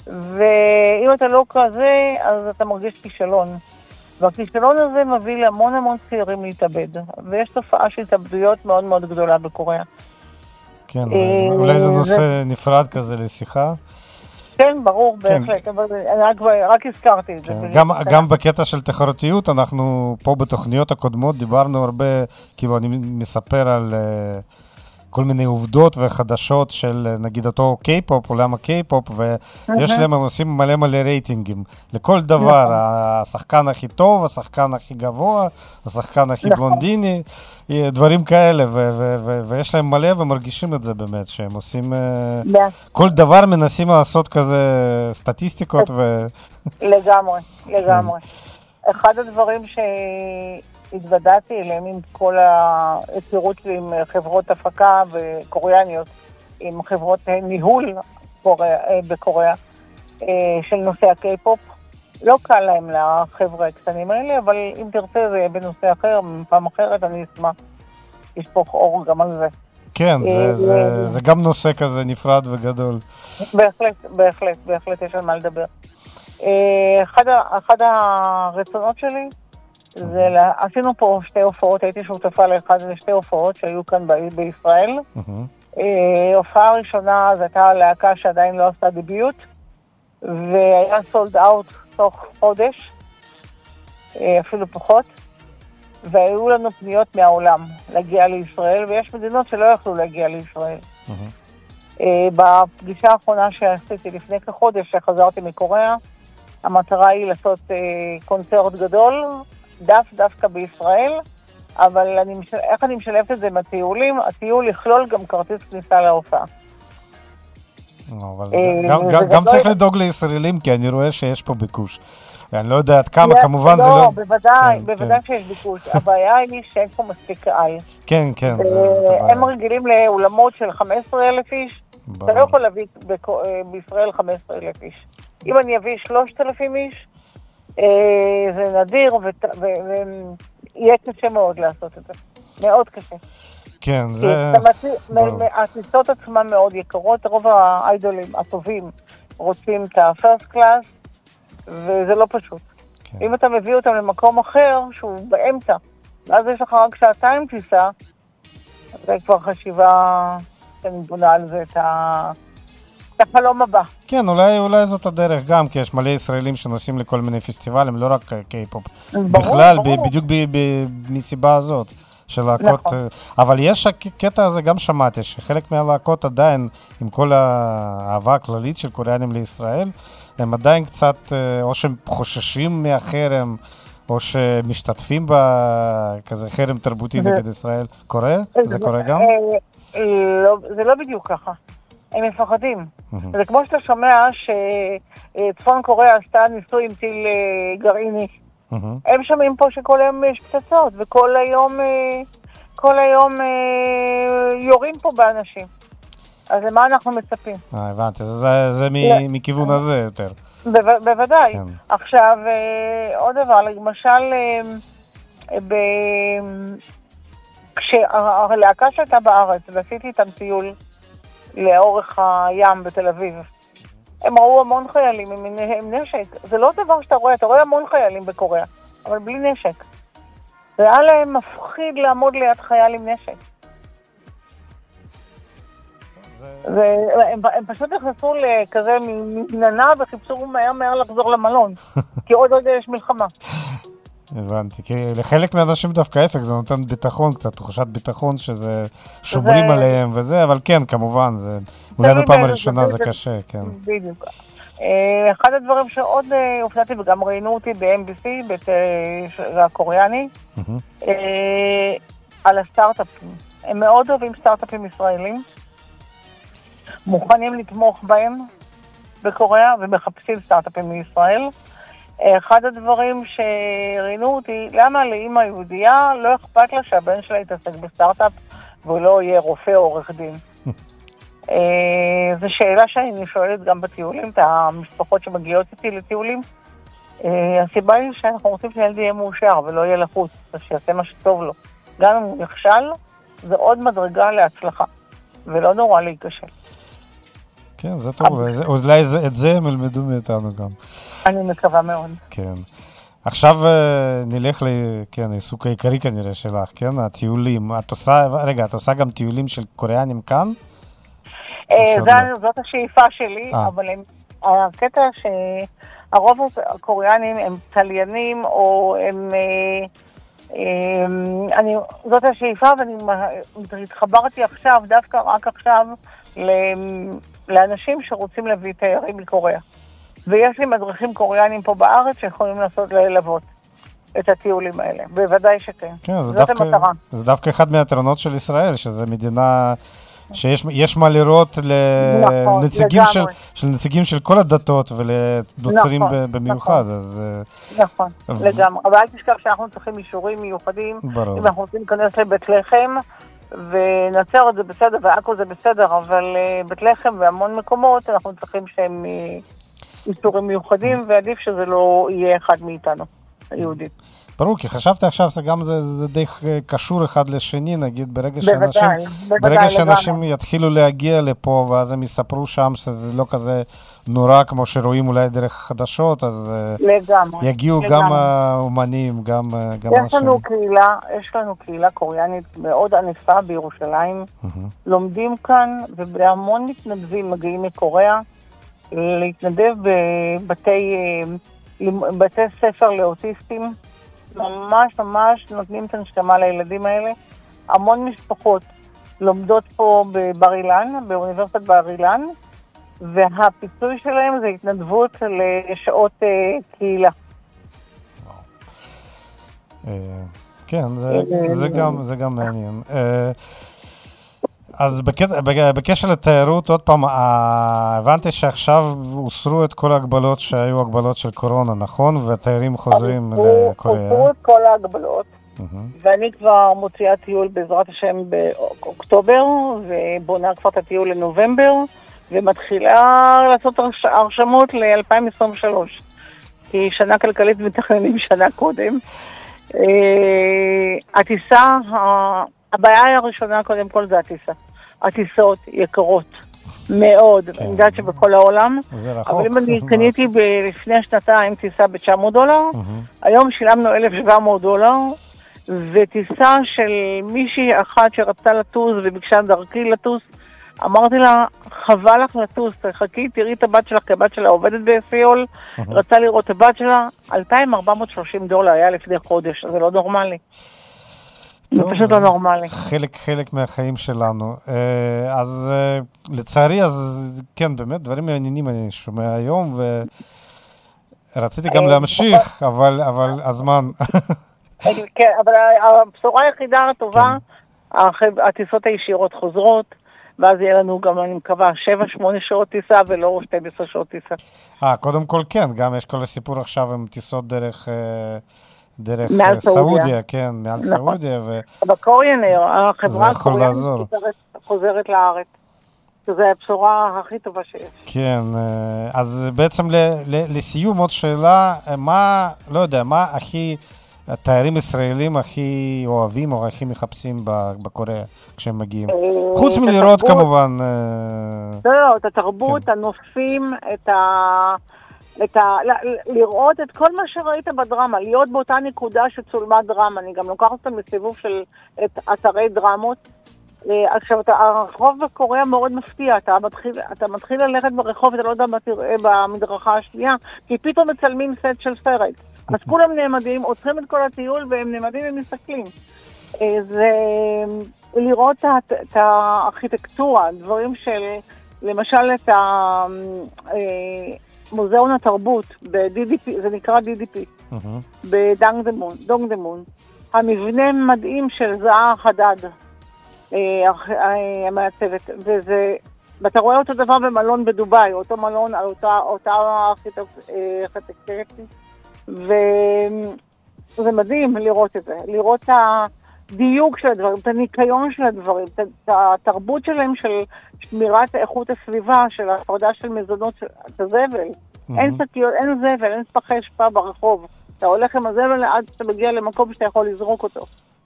ואם אתה לא כזה, אז אתה מרגיש כישלון. והכישלון הזה מביא להמון המון צעירים להתאבד, ויש תופעה של התאבדויות מאוד מאוד גדולה בקוריאה. כן, אולי זה נושא נפרד כזה לשיחה. כן, ברור, בהחלט, אבל רק הזכרתי את זה. גם בקטע של תחרותיות, אנחנו פה בתוכניות הקודמות דיברנו הרבה, כאילו אני מספר על כל מיני עובדות וחדשות של נגיד אותו קיי-פופ, עולם הקיי-פופ, ויש להם, הם עושים מלא מלא רייטינגים. לכל דבר, השחקן הכי טוב, השחקן הכי גבוה, השחקן הכי בלונדיני, דברים כאלה, ויש להם מלא ומרגישים את זה באמת, שהם עושים, כל דבר מנסים לעשות כזה סטטיסטיקות. לגמרי, לגמרי. אחד הדברים ש... התוודעתי אליהם עם כל ההיכרות שלי עם חברות הפקה וקוריאניות, עם חברות ניהול בקוריאה של נושא הקיי-פופ. לא קל להם לחבר'ה הקטנים האלה, אבל אם תרצה זה בנושא אחר, פעם אחרת אני אשמח לשפוך אור גם על זה. כן, זה, זה, זה גם נושא כזה נפרד וגדול. בהחלט, בהחלט, בהחלט יש על מה לדבר. אחד, אחד הרצונות שלי, זה, עשינו פה שתי הופעות, הייתי שותפה לאחד לשתי הופעות שהיו כאן ב- בישראל. הופעה ראשונה, זו הייתה להקה שעדיין לא עשתה דביוט, והיה סולד אאוט תוך חודש, אפילו פחות, והיו לנו פניות מהעולם להגיע לישראל, ויש מדינות שלא יכלו להגיע לישראל. בפגישה האחרונה שעשיתי לפני כחודש, שחזרתי מקוריאה, המטרה היא לעשות קונצרט גדול, דף דווקא בישראל, אבל אני, איך אני משלבת את זה מהטיולים? הטיול יכלול גם כרטיס כניסה להופעה. אבל גם, גם, גם צריך לדאוג לישראלים, כי אני רואה שיש פה ביקוש. אני לא יודע עד כמה, יש- כמובן זה לא... לא, בוודאי, כן, בוודאי כן. שיש ביקוש. הבעיה היא שאין פה מספיק קהל. כן, כן, זה- זה אה, הבעיה. הם רגילים לאולמות של חמישה עשר אלף איש, אתה לא ברור. יכול להביא בכ- אה, בישראל חמישה עשר אלף איש. אם אני אביא שלושת אלפים איש, אה, זה נדיר, ויהיה קשה מאוד לעשות את זה. מאוד קשה. כן, כי זה... אתה מציא- ברור. מ- מ- הטיסות עצמן מאוד יקרות, רוב האיידולים הטובים רוצים את ה-first class, וזה לא פשוט. כן. אם אתה מביא אותם למקום אחר, שהוא באמצע, ואז יש לך רק שעתיים טיסה, זה כבר חשיבה שאני בונה על זה את ה- את החלום הבא. כן, אולי, אולי זאת הדרך גם, כי יש מלא ישראלים שנוסעים לכל מיני פסטיבלים, לא רק קיי-פופ. ברור, בכלל, ב- ברור. בדיוק ב- ב- מסיבה הזאת, של להקות... נכון. אה, אבל יש הקטע הזה, גם שמעתי, שחלק מהלהקות עדיין, עם כל האהבה הכללית של קוריאנים לישראל, הם עדיין קצת, אה, או שהם חוששים מהחרם, או שמשתתפים בכזה חרם תרבותי זה- נגד ישראל. קורה? זה קורה גם? אה, לא, זה לא בדיוק ככה. הם מפחדים. מהמם. זה כמו שאתה שומע שצפון קוריאה עשתה ניסוי עם טיל אה, גרעיני. מהמם. הם שומעים פה שכל היום יש פצצות, וכל היום, אה, כל היום אה, יורים פה באנשים. אז למה אנחנו מצפים? אה, הבנתי, זה- זה זה לא. מ- מכיוון הזה יותר. בו- בוודאי. כן. עכשיו, אה, עוד דבר, למשל, אה, ב... כשהלהקה שהייתה בארץ, ועשיתי איתם טיול לאורך הים בתל אביב, הם ראו המון חיילים עם, עם נשק. זה לא דבר שאתה רואה, אתה רואה המון חיילים בקוריאה, אבל בלי נשק. זה היה להם מפחיד לעמוד ליד חייל עם נשק. זה, הם, הם פשוט נכנסו לכזה מננה וחיפשו מהר מהר לחזור למלון, כי עוד רגע יש מלחמה. הבנתי, כי לחלק מהאנשים דווקא ההפך, זה נותן ביטחון קצת, תחושת ביטחון שזה שומרים זה- עליהם וזה, אבל כן, כמובן, זה אולי תלוי בפעם באיזה- הראשונה זה באיזה- קשה, כן. בדיוק. אה, אחד הדברים שעוד אה, הופתעתי, וגם ראינו אותי ב-אם בי סי, זה הקוריאני, מהמם. אה, על הסטארט-אפים. הם מאוד אוהבים סטארט-אפים ישראלים, מוכנים לתמוך בהם בקוריאה, ומחפשים סטארט-אפים מישראל. אה, אחד הדברים שראינו אותי, למה לאמא יהודייה לא אכפת לה שהבן שלה יתעסק בסטארט-אפ, והוא לא יהיה רופא או עורך דין. אה, זו שאלה שאני שואלת גם בטיולים, את המשפחות שמגיעות איתי לטיולים. אה, הסיבה היא שאנחנו רוצים שהילד יהיה מאושר ולא יהיה לחוץ, אז שיעשה מה שטוב לו. גם אם הוא נכשל, זה עוד מדרגה להצלחה, ולא נורא להיכשל. כן, זה טוב, זה- אולי זה- את זה הם ילמדו מאיתנו גם. אני מקווה מאוד. כן. עכשיו אה, נלך ל... כן, העיסוק העיקרי כנראה שלך, כן? הטיולים. את עושה, רגע, את עושה גם טיולים של קוריאנים כאן? אה, שעוד זה- לא. זאת השאיפה שלי, אה. אבל הם- הקטע שהרוב הקוריאנים הם צליינים, או הם... אה, אה, אני, זאת השאיפה, ואני מה- התחברתי עכשיו, דווקא רק עכשיו, ל- לאנשים שרוצים להביא תיירים מקוריאה. ויש לי מדריכים קוריאנים פה בארץ שיכולים לעשות ללוות את הטיולים האלה. בוודאי שכן. כן, זה זאת דווקא, המטרה. זה דווקא אחד מהיתרונות של ישראל, שזו מדינה שיש יש מה לראות נכון, לנציגים של, לגמרי. של נציגים של כל הדתות ולנוצרים נכון, ב- במיוחד, נכון. אז אה, נכון, ו- לגמרי. אבל אל תשכח שאנחנו צריכים אישורים מיוחדים. ברור. אם אנחנו רוצים להיכנס לבית לחם, ונצרת זה בסדר, ועכו זה בסדר, אבל uh, בית לחם והמון מקומות, אנחנו צריכים שהם uh, אישורים מיוחדים, ועדיף שזה לא יהיה אחד מאיתנו, היהודים. ברור, כי חשבתי עכשיו שגם זה, זה די קשור אחד לשני, נגיד, ברגע בוודאי, שאנשים, בוודאי, ברגע שאנשים לגמרי. יתחילו להגיע לפה, ואז הם יספרו שם שזה לא כזה נורא כמו שרואים אולי דרך חדשות, אז אה, לגמרי. יגיעו לגמרי. גם האומנים, גם, אה, גם יש אנשים. לנו קהילה, יש לנו קהילה קוריאנית מאוד ענפה בירושלים. מהמם. לומדים כאן, והמון מתנדבים מגיעים מקוריאה להתנדב בבתי אה, בתי ספר לאוטיסטים. ממש ממש נותנים את הנשמה לילדים האלה. המון משפחות לומדות פה בבר אילן, באוניברסיטת בר אילן, והפיצוי שלהם זה התנדבות לשעות אה, קהילה. אה, כן, זה, זה, גם, זה גם מעניין. אה, אז בקשר לתיירות, עוד פעם, הבנתי שעכשיו הוסרו את כל ההגבלות שהיו הגבלות של קורונה, נכון? והתיירים חוזרים לקוריאה. הוסרו את כל ההגבלות, ואני כבר מוציאה טיול בעזרת השם באוקטובר, ובונה כבר את הטיול לנובמבר, ומתחילה לעשות הרשמות ל-אלפיים עשרים ושלוש. כי שנה כלכלית מתכננים שנה קודם. הטיסה, הבעיה הראשונה קודם כל זה הטיסה. הטיסות יקרות מאוד, אני יודעת שבכל העולם, אבל אם אני קניתי לפני שנתיים טיסה ב-תשע מאות דולר, היום שילמנו אלף ושבע מאות דולר, וטיסה של מישהי אחת שרצתה לטוס וביקשה דרכי לטוס, אמרתי לה, חבל לך לטוס, תחכי, תראי את הבת שלך, כי הבת שלה עובדת בסיול, רצה לראות את הבת שלה, אלפיים ארבע מאות ושלושים דולר, היה לפני חודש, זה לא נורמלי. זה פשוט לא נורמלי. חלק, חלק מהחיים שלנו. אז לצערי, אז כן, באמת, דברים מעניינים אני שומע היום, ורציתי גם להמשיך, אבל, אבל הזמן. כן, אבל הבשורה היחידה הטובה, הטיסות הישירות חוזרות, ואז יהיה לנו גם, אני מקווה, שבע, שמונה שעות טיסה, ולא שתים עשרה שעות טיסה. אה, קודם כל כן, גם יש כל הסיפור עכשיו עם טיסות דרך... דרך סעודיה, כן, מעל סעודיה. בקוריינר, החברה הקוריאנית חוזרת לארץ. שזו הבשורה הכי טובה שיש. כן, אז בעצם לסיום עוד שאלה, מה, לא יודע, מה הכי, התיירים ישראלים הכי אוהבים או הכי מחפשים בקוריאה כשהם מגיעים? חוץ מלראות כמובן. לא, לא, את התרבות, הנופים, את ה... את ה... לראות את כל מה שראית בדרמה, להיות באותה נקודה שצולמה דרמה. אני גם לוקחת אותם בסיבוב של את אתרי דרמות. עכשיו, הרחוב בקוריאה מאוד מפתיע, אתה מתחיל, אתה מתחיל ללכת ברחוב, אתה לא יודע מה תראה במדרכה השנייה, כי פתאום מצלמים סט של סרט. אז כולם נעמדים, עוצרים את כל הטיול, והם נעמדים ומסתכלים. זה לראות את הארכיטקטורה, דברים של, למשל את ה... מוזיאון התרבות, ב-די די פי, זה נקרא די די פי, בדונגדמון, דונגדמון. המבנה מדהים של זהה חדד, המעצבת, וזה, ואתה רואה אותו דבר במלון בדוביי, אותו מלון על אותה, אותה ארכיטקטורית, וזה מדהים לראות את זה, לראות את הדיוק של הדברים, את הניקיון של הדברים, את התרבות שלהם של שמירת איכות הסביבה, של ההפרדה של מזונות, את הזבל. אין שקיות, אין זבל, אין ספחי אשפה ברחוב. אתה הולך עם הזבל עד שאתה מגיע למקום שאתה יכול לזרוק אותו.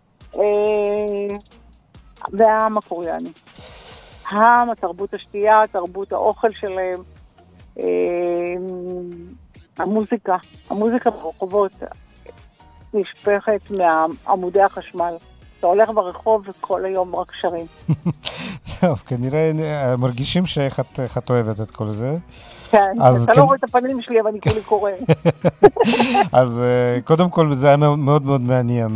והעם הקוריאני. העם, התרבות השתייה, תרבות האוכל שלהם, המוזיקה. המוזיקה ברחובות נשפכת מעמודי החשמל. אתה הולך ברחוב וכל היום רק שרים. טוב, כנראה מרגישים שאיך את אוהבת את כל זה. כן, אתה לא רואה את הפנים שלי, אבל אני כולי קורא. אז קודם כל זה היה מאוד מאוד מעניין,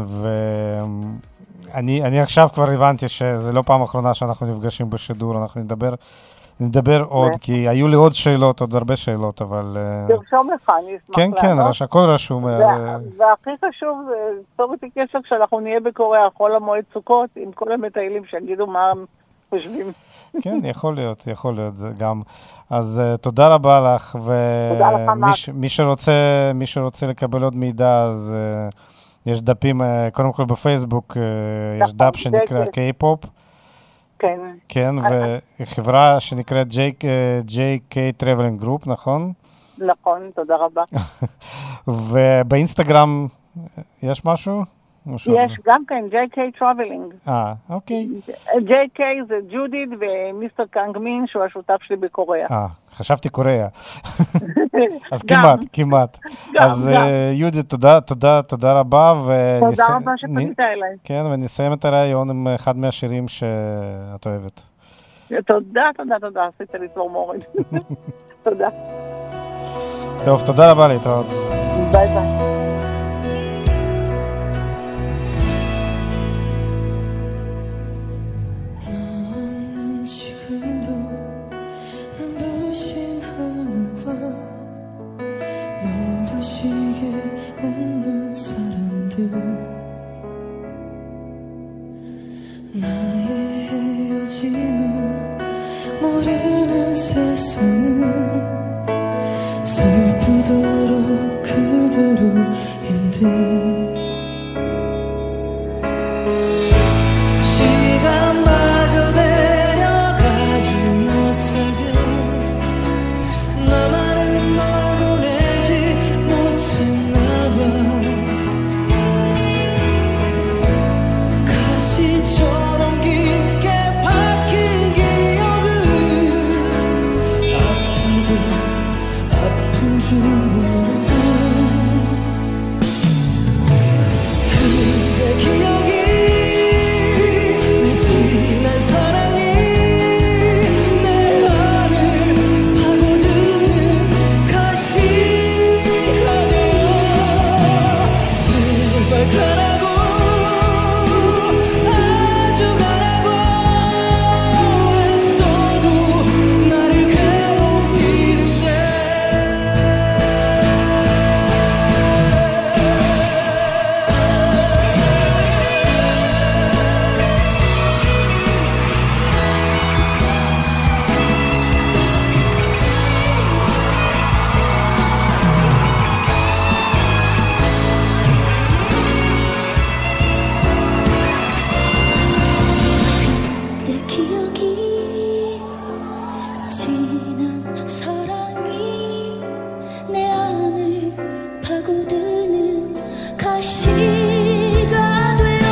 ואני עכשיו כבר הבנתי שזה לא פעם אחרונה שאנחנו נפגשים בשידור, אנחנו נדבר נדבר עוד, כי היו לי עוד שאלות, עוד הרבה שאלות, אבל... תרשום לך, אני אשמח כן, כן, הכל רשום. והכי חשוב, צור איתי קשר כשאנחנו נהיה בקוריאה, חול המועד סוכות, עם כל המטיילים שיגידו מה הם חושבים. כן, יכול להיות, יכול להיות, זה גם. אז תודה רבה לך, ומי שרוצה, מי שרוצה לקבל עוד מידע, אז יש דפים, קודם כל בפייסבוק, יש דף שנקרא K-פופ. כן. כן, וחברה שנקראת ג'יי קיי Traveling Group, נכון? נכון, תודה רבה. ובאינסטגרם יש משהו? יש גם כן, ג'יי קיי Traveling. אה, אוקיי. ג'יי קיי זה ג'ודית ומיסטר קאנגמין, שהוא השותף שלי בקוריאה. אה, חשבתי קוריאה. אז כמעט, כמעט. אז יהודית, תודה, תודה, תודה רבה. תודה רבה שפנית אליי. כן, ונסיים את הרעיון עם אחד מהשירים שאת אוהבת. תודה, תודה, תודה, עשית לי צמרמורת. תודה. טוב, תודה רבה, להתראות. ביי ביי. 나의 헤어짐 모르는 세상은 슬프도록 그대로 힘든 시간마저 데려가지 못하게 나만은 널 보내지 못했나봐 가시처럼 깊게 박힌 기억은 아파도 아픈 줄 모르고 그대 기억이 내 지난 사랑이 내 안을 파고드는 가시가 되어 제발 가라고 아주 가라고 애써도 나를 괴롭히는데 내 기억이 지난 사랑이 내 안을 파고드는 가시가 되어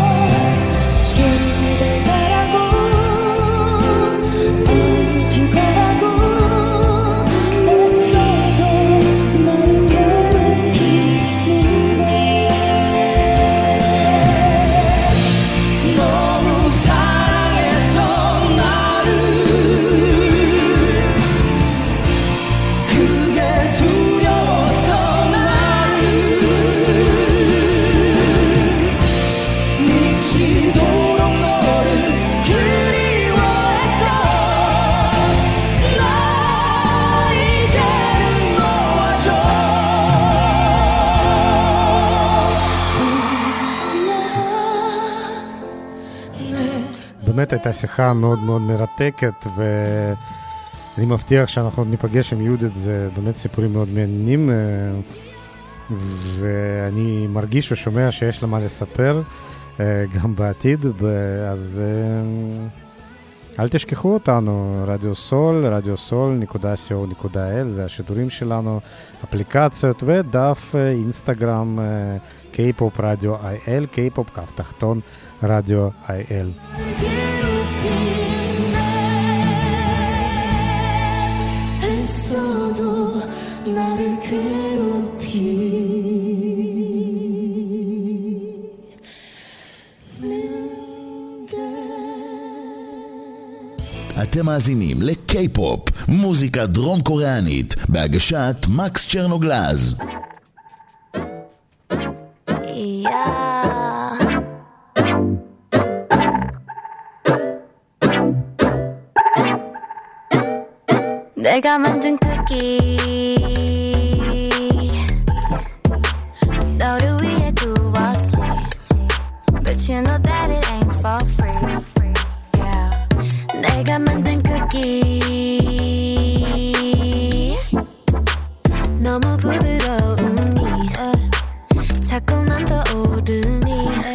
제발 가라고 아주 가라고 애써도 나를 괴롭히는데 너무 사랑했던 나를 그게 두려웠던 나를 미치도록 너를 그리워했던 나 이제는 놓아줘 보지 않아 באמת הייתה שיחה מאוד מאוד מרתקת, ואני מבטיח שאנחנו עוד ניפגש עם יהודית, זה באמת סיפורים מאוד מעניינים, אה, ואני מרגיש ושומע שיש לה מה לספר אה, גם בעתיד, ב- אז אה, אל תשכחו אותנו, רדיו סול, רדיו סול נקודה סי או נקודה איי אל, זה השידורים שלנו, אפליקציות ודף אה, אינסטגרם אה, K-פופ רדיו איי אל, K-פופ קו תחתון רדיו איי אל. 애써도 나를 괴롭히는데 אתם מאזינים לקיי-פופ, מוזיקה דרום קוריאנית, בהגשת מקס צ'רנוגלז. 내가 만든 쿠키 너를 위해 구웠지 But you know that it ain't for free Yeah 내가 만든 쿠키 너무 부드러우니 자꾸만 더 오르니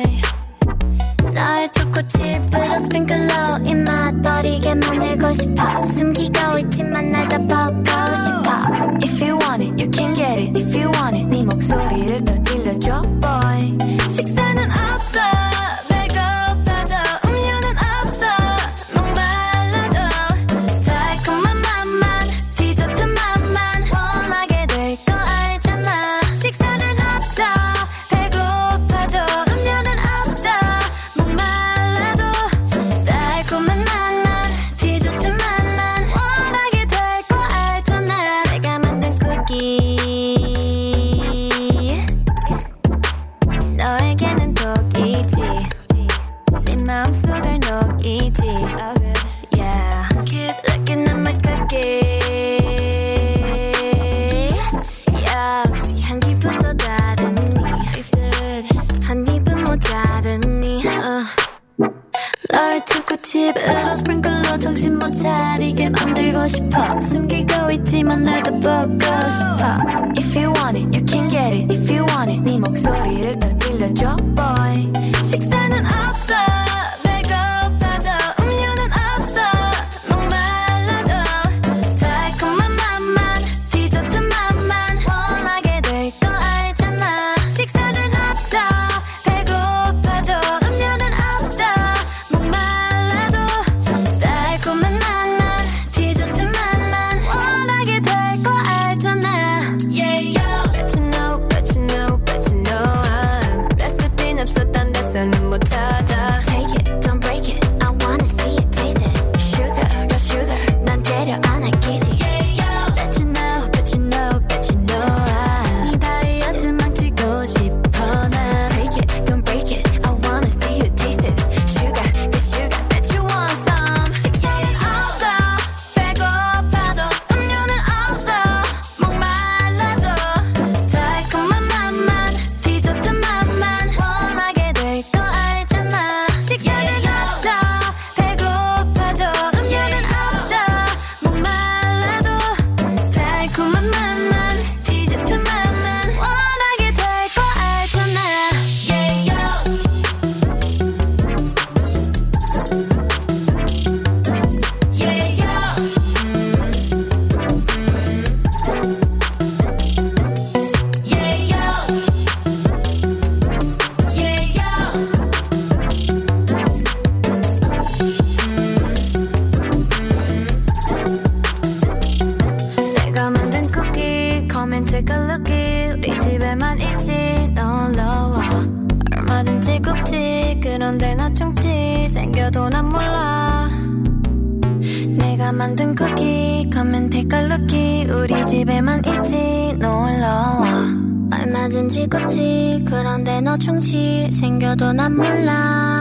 나의 초코칩으로 스프링클러 입맛 버리게 만들고 싶어 숨기고 있지만 날 다 보고 싶어 If you want it, you can get it If you want it, 네 목소리를 더 들려줘 boy 식사는 없어 배고파도 음료는 없어 목말라도 달콤한 맛만 디저트 맛만 원하게 될 거 알잖아 식사는 없어 배고파도 음료는 없어 목말라도 달콤한 맛만 디저트 맛만 원하게 될 거 알잖아 내가 만든 쿠키 너에게는 독이지 싶어 숨기고 있지만 나도 보고 싶어 If you want it, you can get it If you want it, 네 목소리를 더 들려줘 boy 식사는 없어 배고파도 음료는 없어 목말라도 달콤한 맛만 디저트 맛만 원하게 될 거 알잖아 식사는 없어 배고파도 음료는 없어 목말라도 달콤한 맛만 디저트 맛만 원하게 될 거 알잖아 Yeah yo Bet you know, bet you know, bet you know I'm 레시피는 없어 딴 데서는 못 찾아 Take it, don't break it I wanna see you taste it Sugar, got sugar 난 재료 안 아끼지 Yeah yo Bet you know, bet you know, bet you know I'm 네 다이어트 망치고 싶어 난 Take it, don't break it I wanna see you taste it Sugar, got sugar Bet you want some 식사는 없어 배고파도 음료는 없어 목말라도 달콤한 맛만 디저트 맛만 원하게 될 거 알잖아 식사는 없어 배고파도 음료는 없어 목말라도 달콤한 맛만 디저트 맛만 원하게 될 거 알잖아 Yeah yo Yeah yo Yeah yo Yeah yo 내가 만든 쿠키 Come and take a lookie 우리 집에만 있지 놀러와 얼마든지 굽지 그런데 나 충치 생겨도 난 몰라 내가 만든 쿠키 Come and take a lookie 우리 집에만 있지 놀러와 얼마든지 굽지 그런데 너 충치 생겨도 난 몰라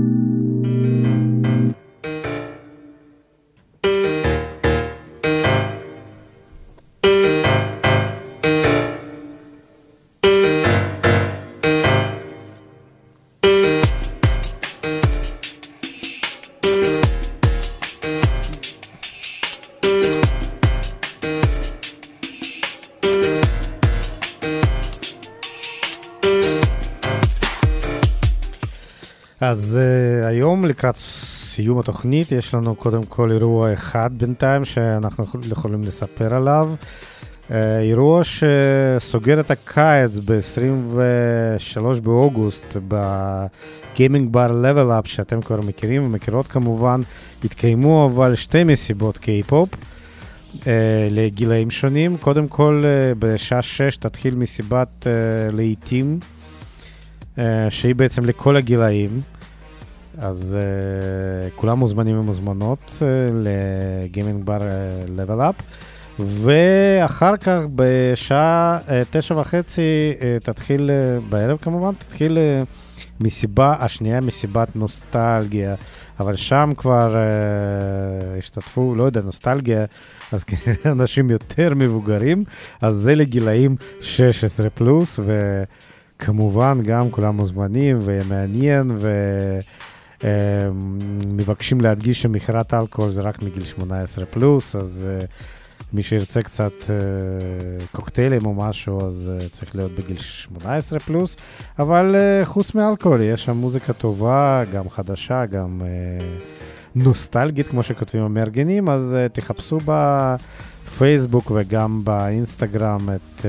אז uh, היום לקראת סיום התוכנית יש לנו קודם כל אירוע אחד בינתיים שאנחנו יכולים לספר עליו. Uh, אירוע שסוגר את הקיץ ב-עשרים ושלושה באוגוסט בגיימינג בר לבל אפ שאתם כבר מכירים ומכירות כמובן. התקיימו אבל שתי מסיבות קיי-פופ uh, לגילאים שונים. קודם כל uh, בשעה שש תתחיל מסיבת uh, לעיתים uh, שהיא בעצם לכל הגילאים. אז uh, כולם מוזמנים ומוזמנות uh, לגיימינג בר לבל אפ. ואחר כך בשעה uh, תשע וחצי uh, תתחיל uh, בערב כמובן, תתחיל uh, מסיבה השנייה, מסיבת נוסטלגיה. אבל שם כבר uh, השתתפו, לא יודע, נוסטלגיה, אז כנראה אנשים יותר מבוגרים, אז זה לגילאים שש עשרה פלוס, וכמובן גם כולם מוזמנים ומעניין, ומבקשים להדגיש שמחירת אלכוהול זה רק מגיל שמונה עשרה פלוס, אז uh, מי שירצה קצת uh, קוקטיילים או משהו, אז uh, צריך להיות בגיל שמונה עשרה פלוס, אבל uh, חוץ מאלכוהול יש שם מוזיקה טובה, גם חדשה, גם uh, נוסטלגית כמו שכותבים המארגנים, אז uh, תחפשו בפייסבוק וגם באינסטגרם את, uh,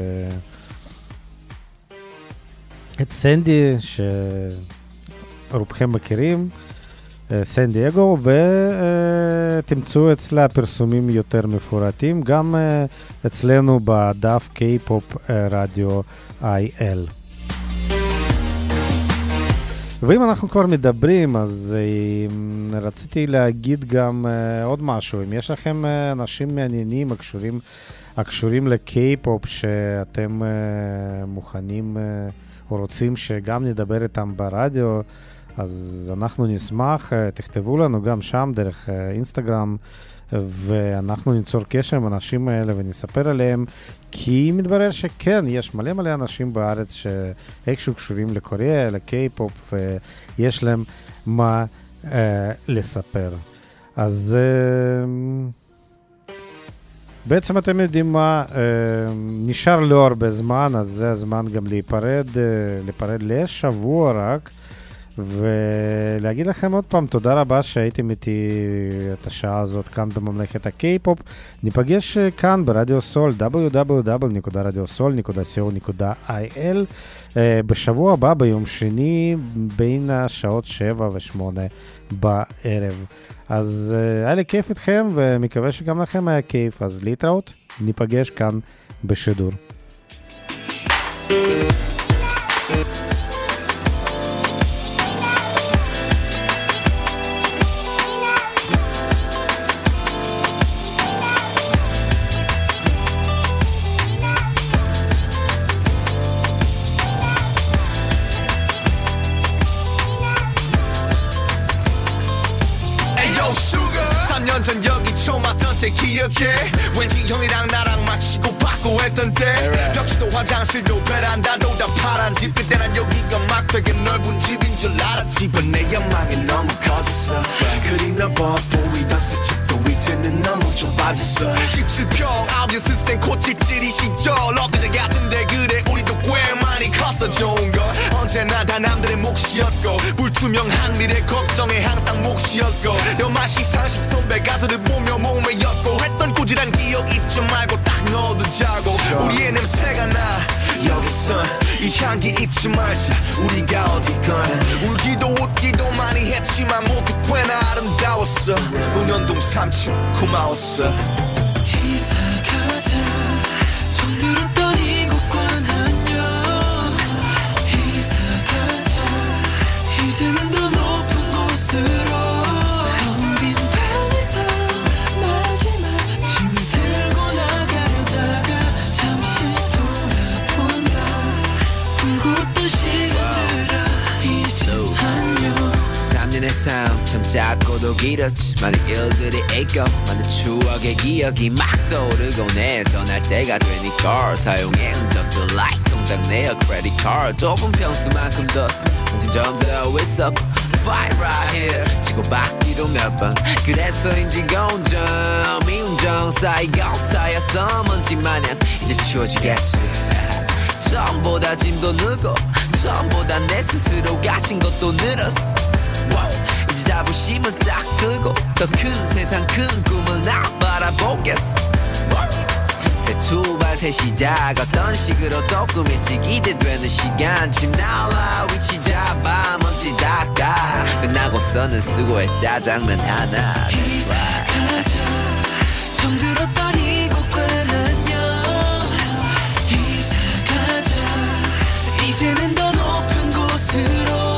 את סנדי שרובכם מכירים, סן דייגו, ותמצאו אצלה פרסומים יותר מפורטים, גם אצלנו בדף K-פופ רדיו איי אל. ואם אנחנו כבר מדברים, אז רציתי להגיד גם עוד משהו. אם יש לכם אנשים מעניינים הקשורים, הקשורים ל-K-פופ שאתם מוכנים או רוצים שגם נדבר איתם ברדיו, אז אנחנו נשמח, תכתבו לנו גם שם דרך אינסטגרם, ואנחנו ניצור קשר עם האנשים האלה ונספר עליהם, כי מתברר שכן, יש מלא מלא אנשים בארץ שאיכשהו קשורים לקוריאה, לקיי-פופ, ויש להם מה אה, לספר. אז אה, בעצם אתם יודעים מה, נשאר לא הרבה זמן, אז זה הזמן גם להיפרד, להיפרד לשבוע רק, ולהגיד לכם עוד פעם תודה רבה שהייתם איתי את השעה הזאת כאן בממלכת הקיי-פופ. ניפגש כאן ברדיו סול, דאבליו דאבליו דאבליו נקודה רדיו סול נקודה סי או נקודה איי אל, בשבוע הבא ביום שני בין השעות שבע ושמונה בערב. אז uh, היה לי כיף איתכם, ומקווה שגם לכם היה כיף, אז להתראות, ניפגש כאן בשידור. 전 여기 처음 왔던 때 기억해 왠지 형이랑 나랑 맞히고 받고 했던 때 벽지도 화장실도 베란다도 다 파란 집 그때 난 여기가 막 되게 넓은 집인 줄 알았지 but 내 연망이 너무 커졌어 그리 넓어 보이던 새 집도 이제는 너무 좁아졌어 십칠 평 아홉 연습 생 코치질이 시절 엊그제 같은데 그래 우리도 꽤 많이 컸어 좋은 걸 언제나 다 남들의 몫이었고 불투명한 미래 걱정에 항상 몫이었고 여맛이 상식 선배 가수를 보며 몸매였고 했던 꾸지란 기억 잊지 말고 딱 넣어두자고 우리의 냄새가 나 여기선 이 향기 잊지 말자 우리가 어디건 울기도 웃기도 많이 했지만 모두 꽤나 아름다웠어 은연동 삼층 고마웠어 이사 가자 처음 들었던 이곳과 안녕 이사 가자 이제는 더 높은 곳으로 삶 참 짧고도 길었지 많은 일들이 있고 많은 추억의 기억이 막 떠오르고 내 떠날 때가 되니까 사용해 흔적들 like 동작 내어 credit card 좁은 평수만큼 더 점점 더 있었고 fight right here 치고받기도 몇 번 그래서인지 공정 미운정 쌓이고 쌓여서 먼지 마냥 이제 치워지겠지 처음보다 짐도 늘고 처음보다 내 스스로 가진 것도 늘었어 이제 자부심을 딱 들고 더 큰 세상 큰 꿈을 나 바라보겠어 새 출발 새 시작 어떤 식으로 또 꿈일지 기대되는 시간 집 나올라 위치 잡아 먼지 닦아 끝나고서는 수고해 짜장면 하나 이사 가자 처음 들었던 이곳과 안녕 이사 가자 이제는 더 높은 곳으로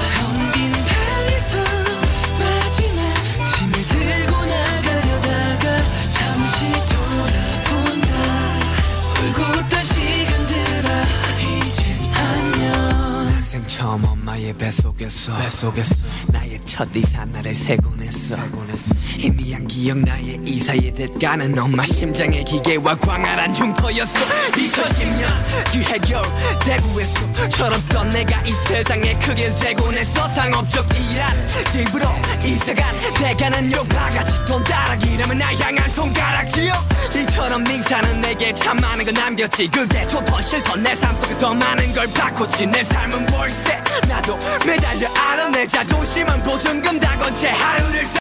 처음 엄마의 뱃속에서, 뱃속에서 나의 첫 이사 날에 세곤했어 희미한 기억 나의 이사의 대가는 엄마 심장의 기계와 광활한 흉터였어 이천십 년 그 해결 대구에서 철없던 내가 이 세상에 크길 재곤했어 상업적 일한 집으로 이사간 대가는 요바가지 돈 따라기라면 날 향한 손가락질요 이처럼 밍사는 내게 참 많은 걸 남겼지 그게 좋던 싫던 내 삶 속에서 많은 걸 바꿨지 내 삶은 월세 나도 매달려 알아 내 자존심은 보증금 다 건 채 하루를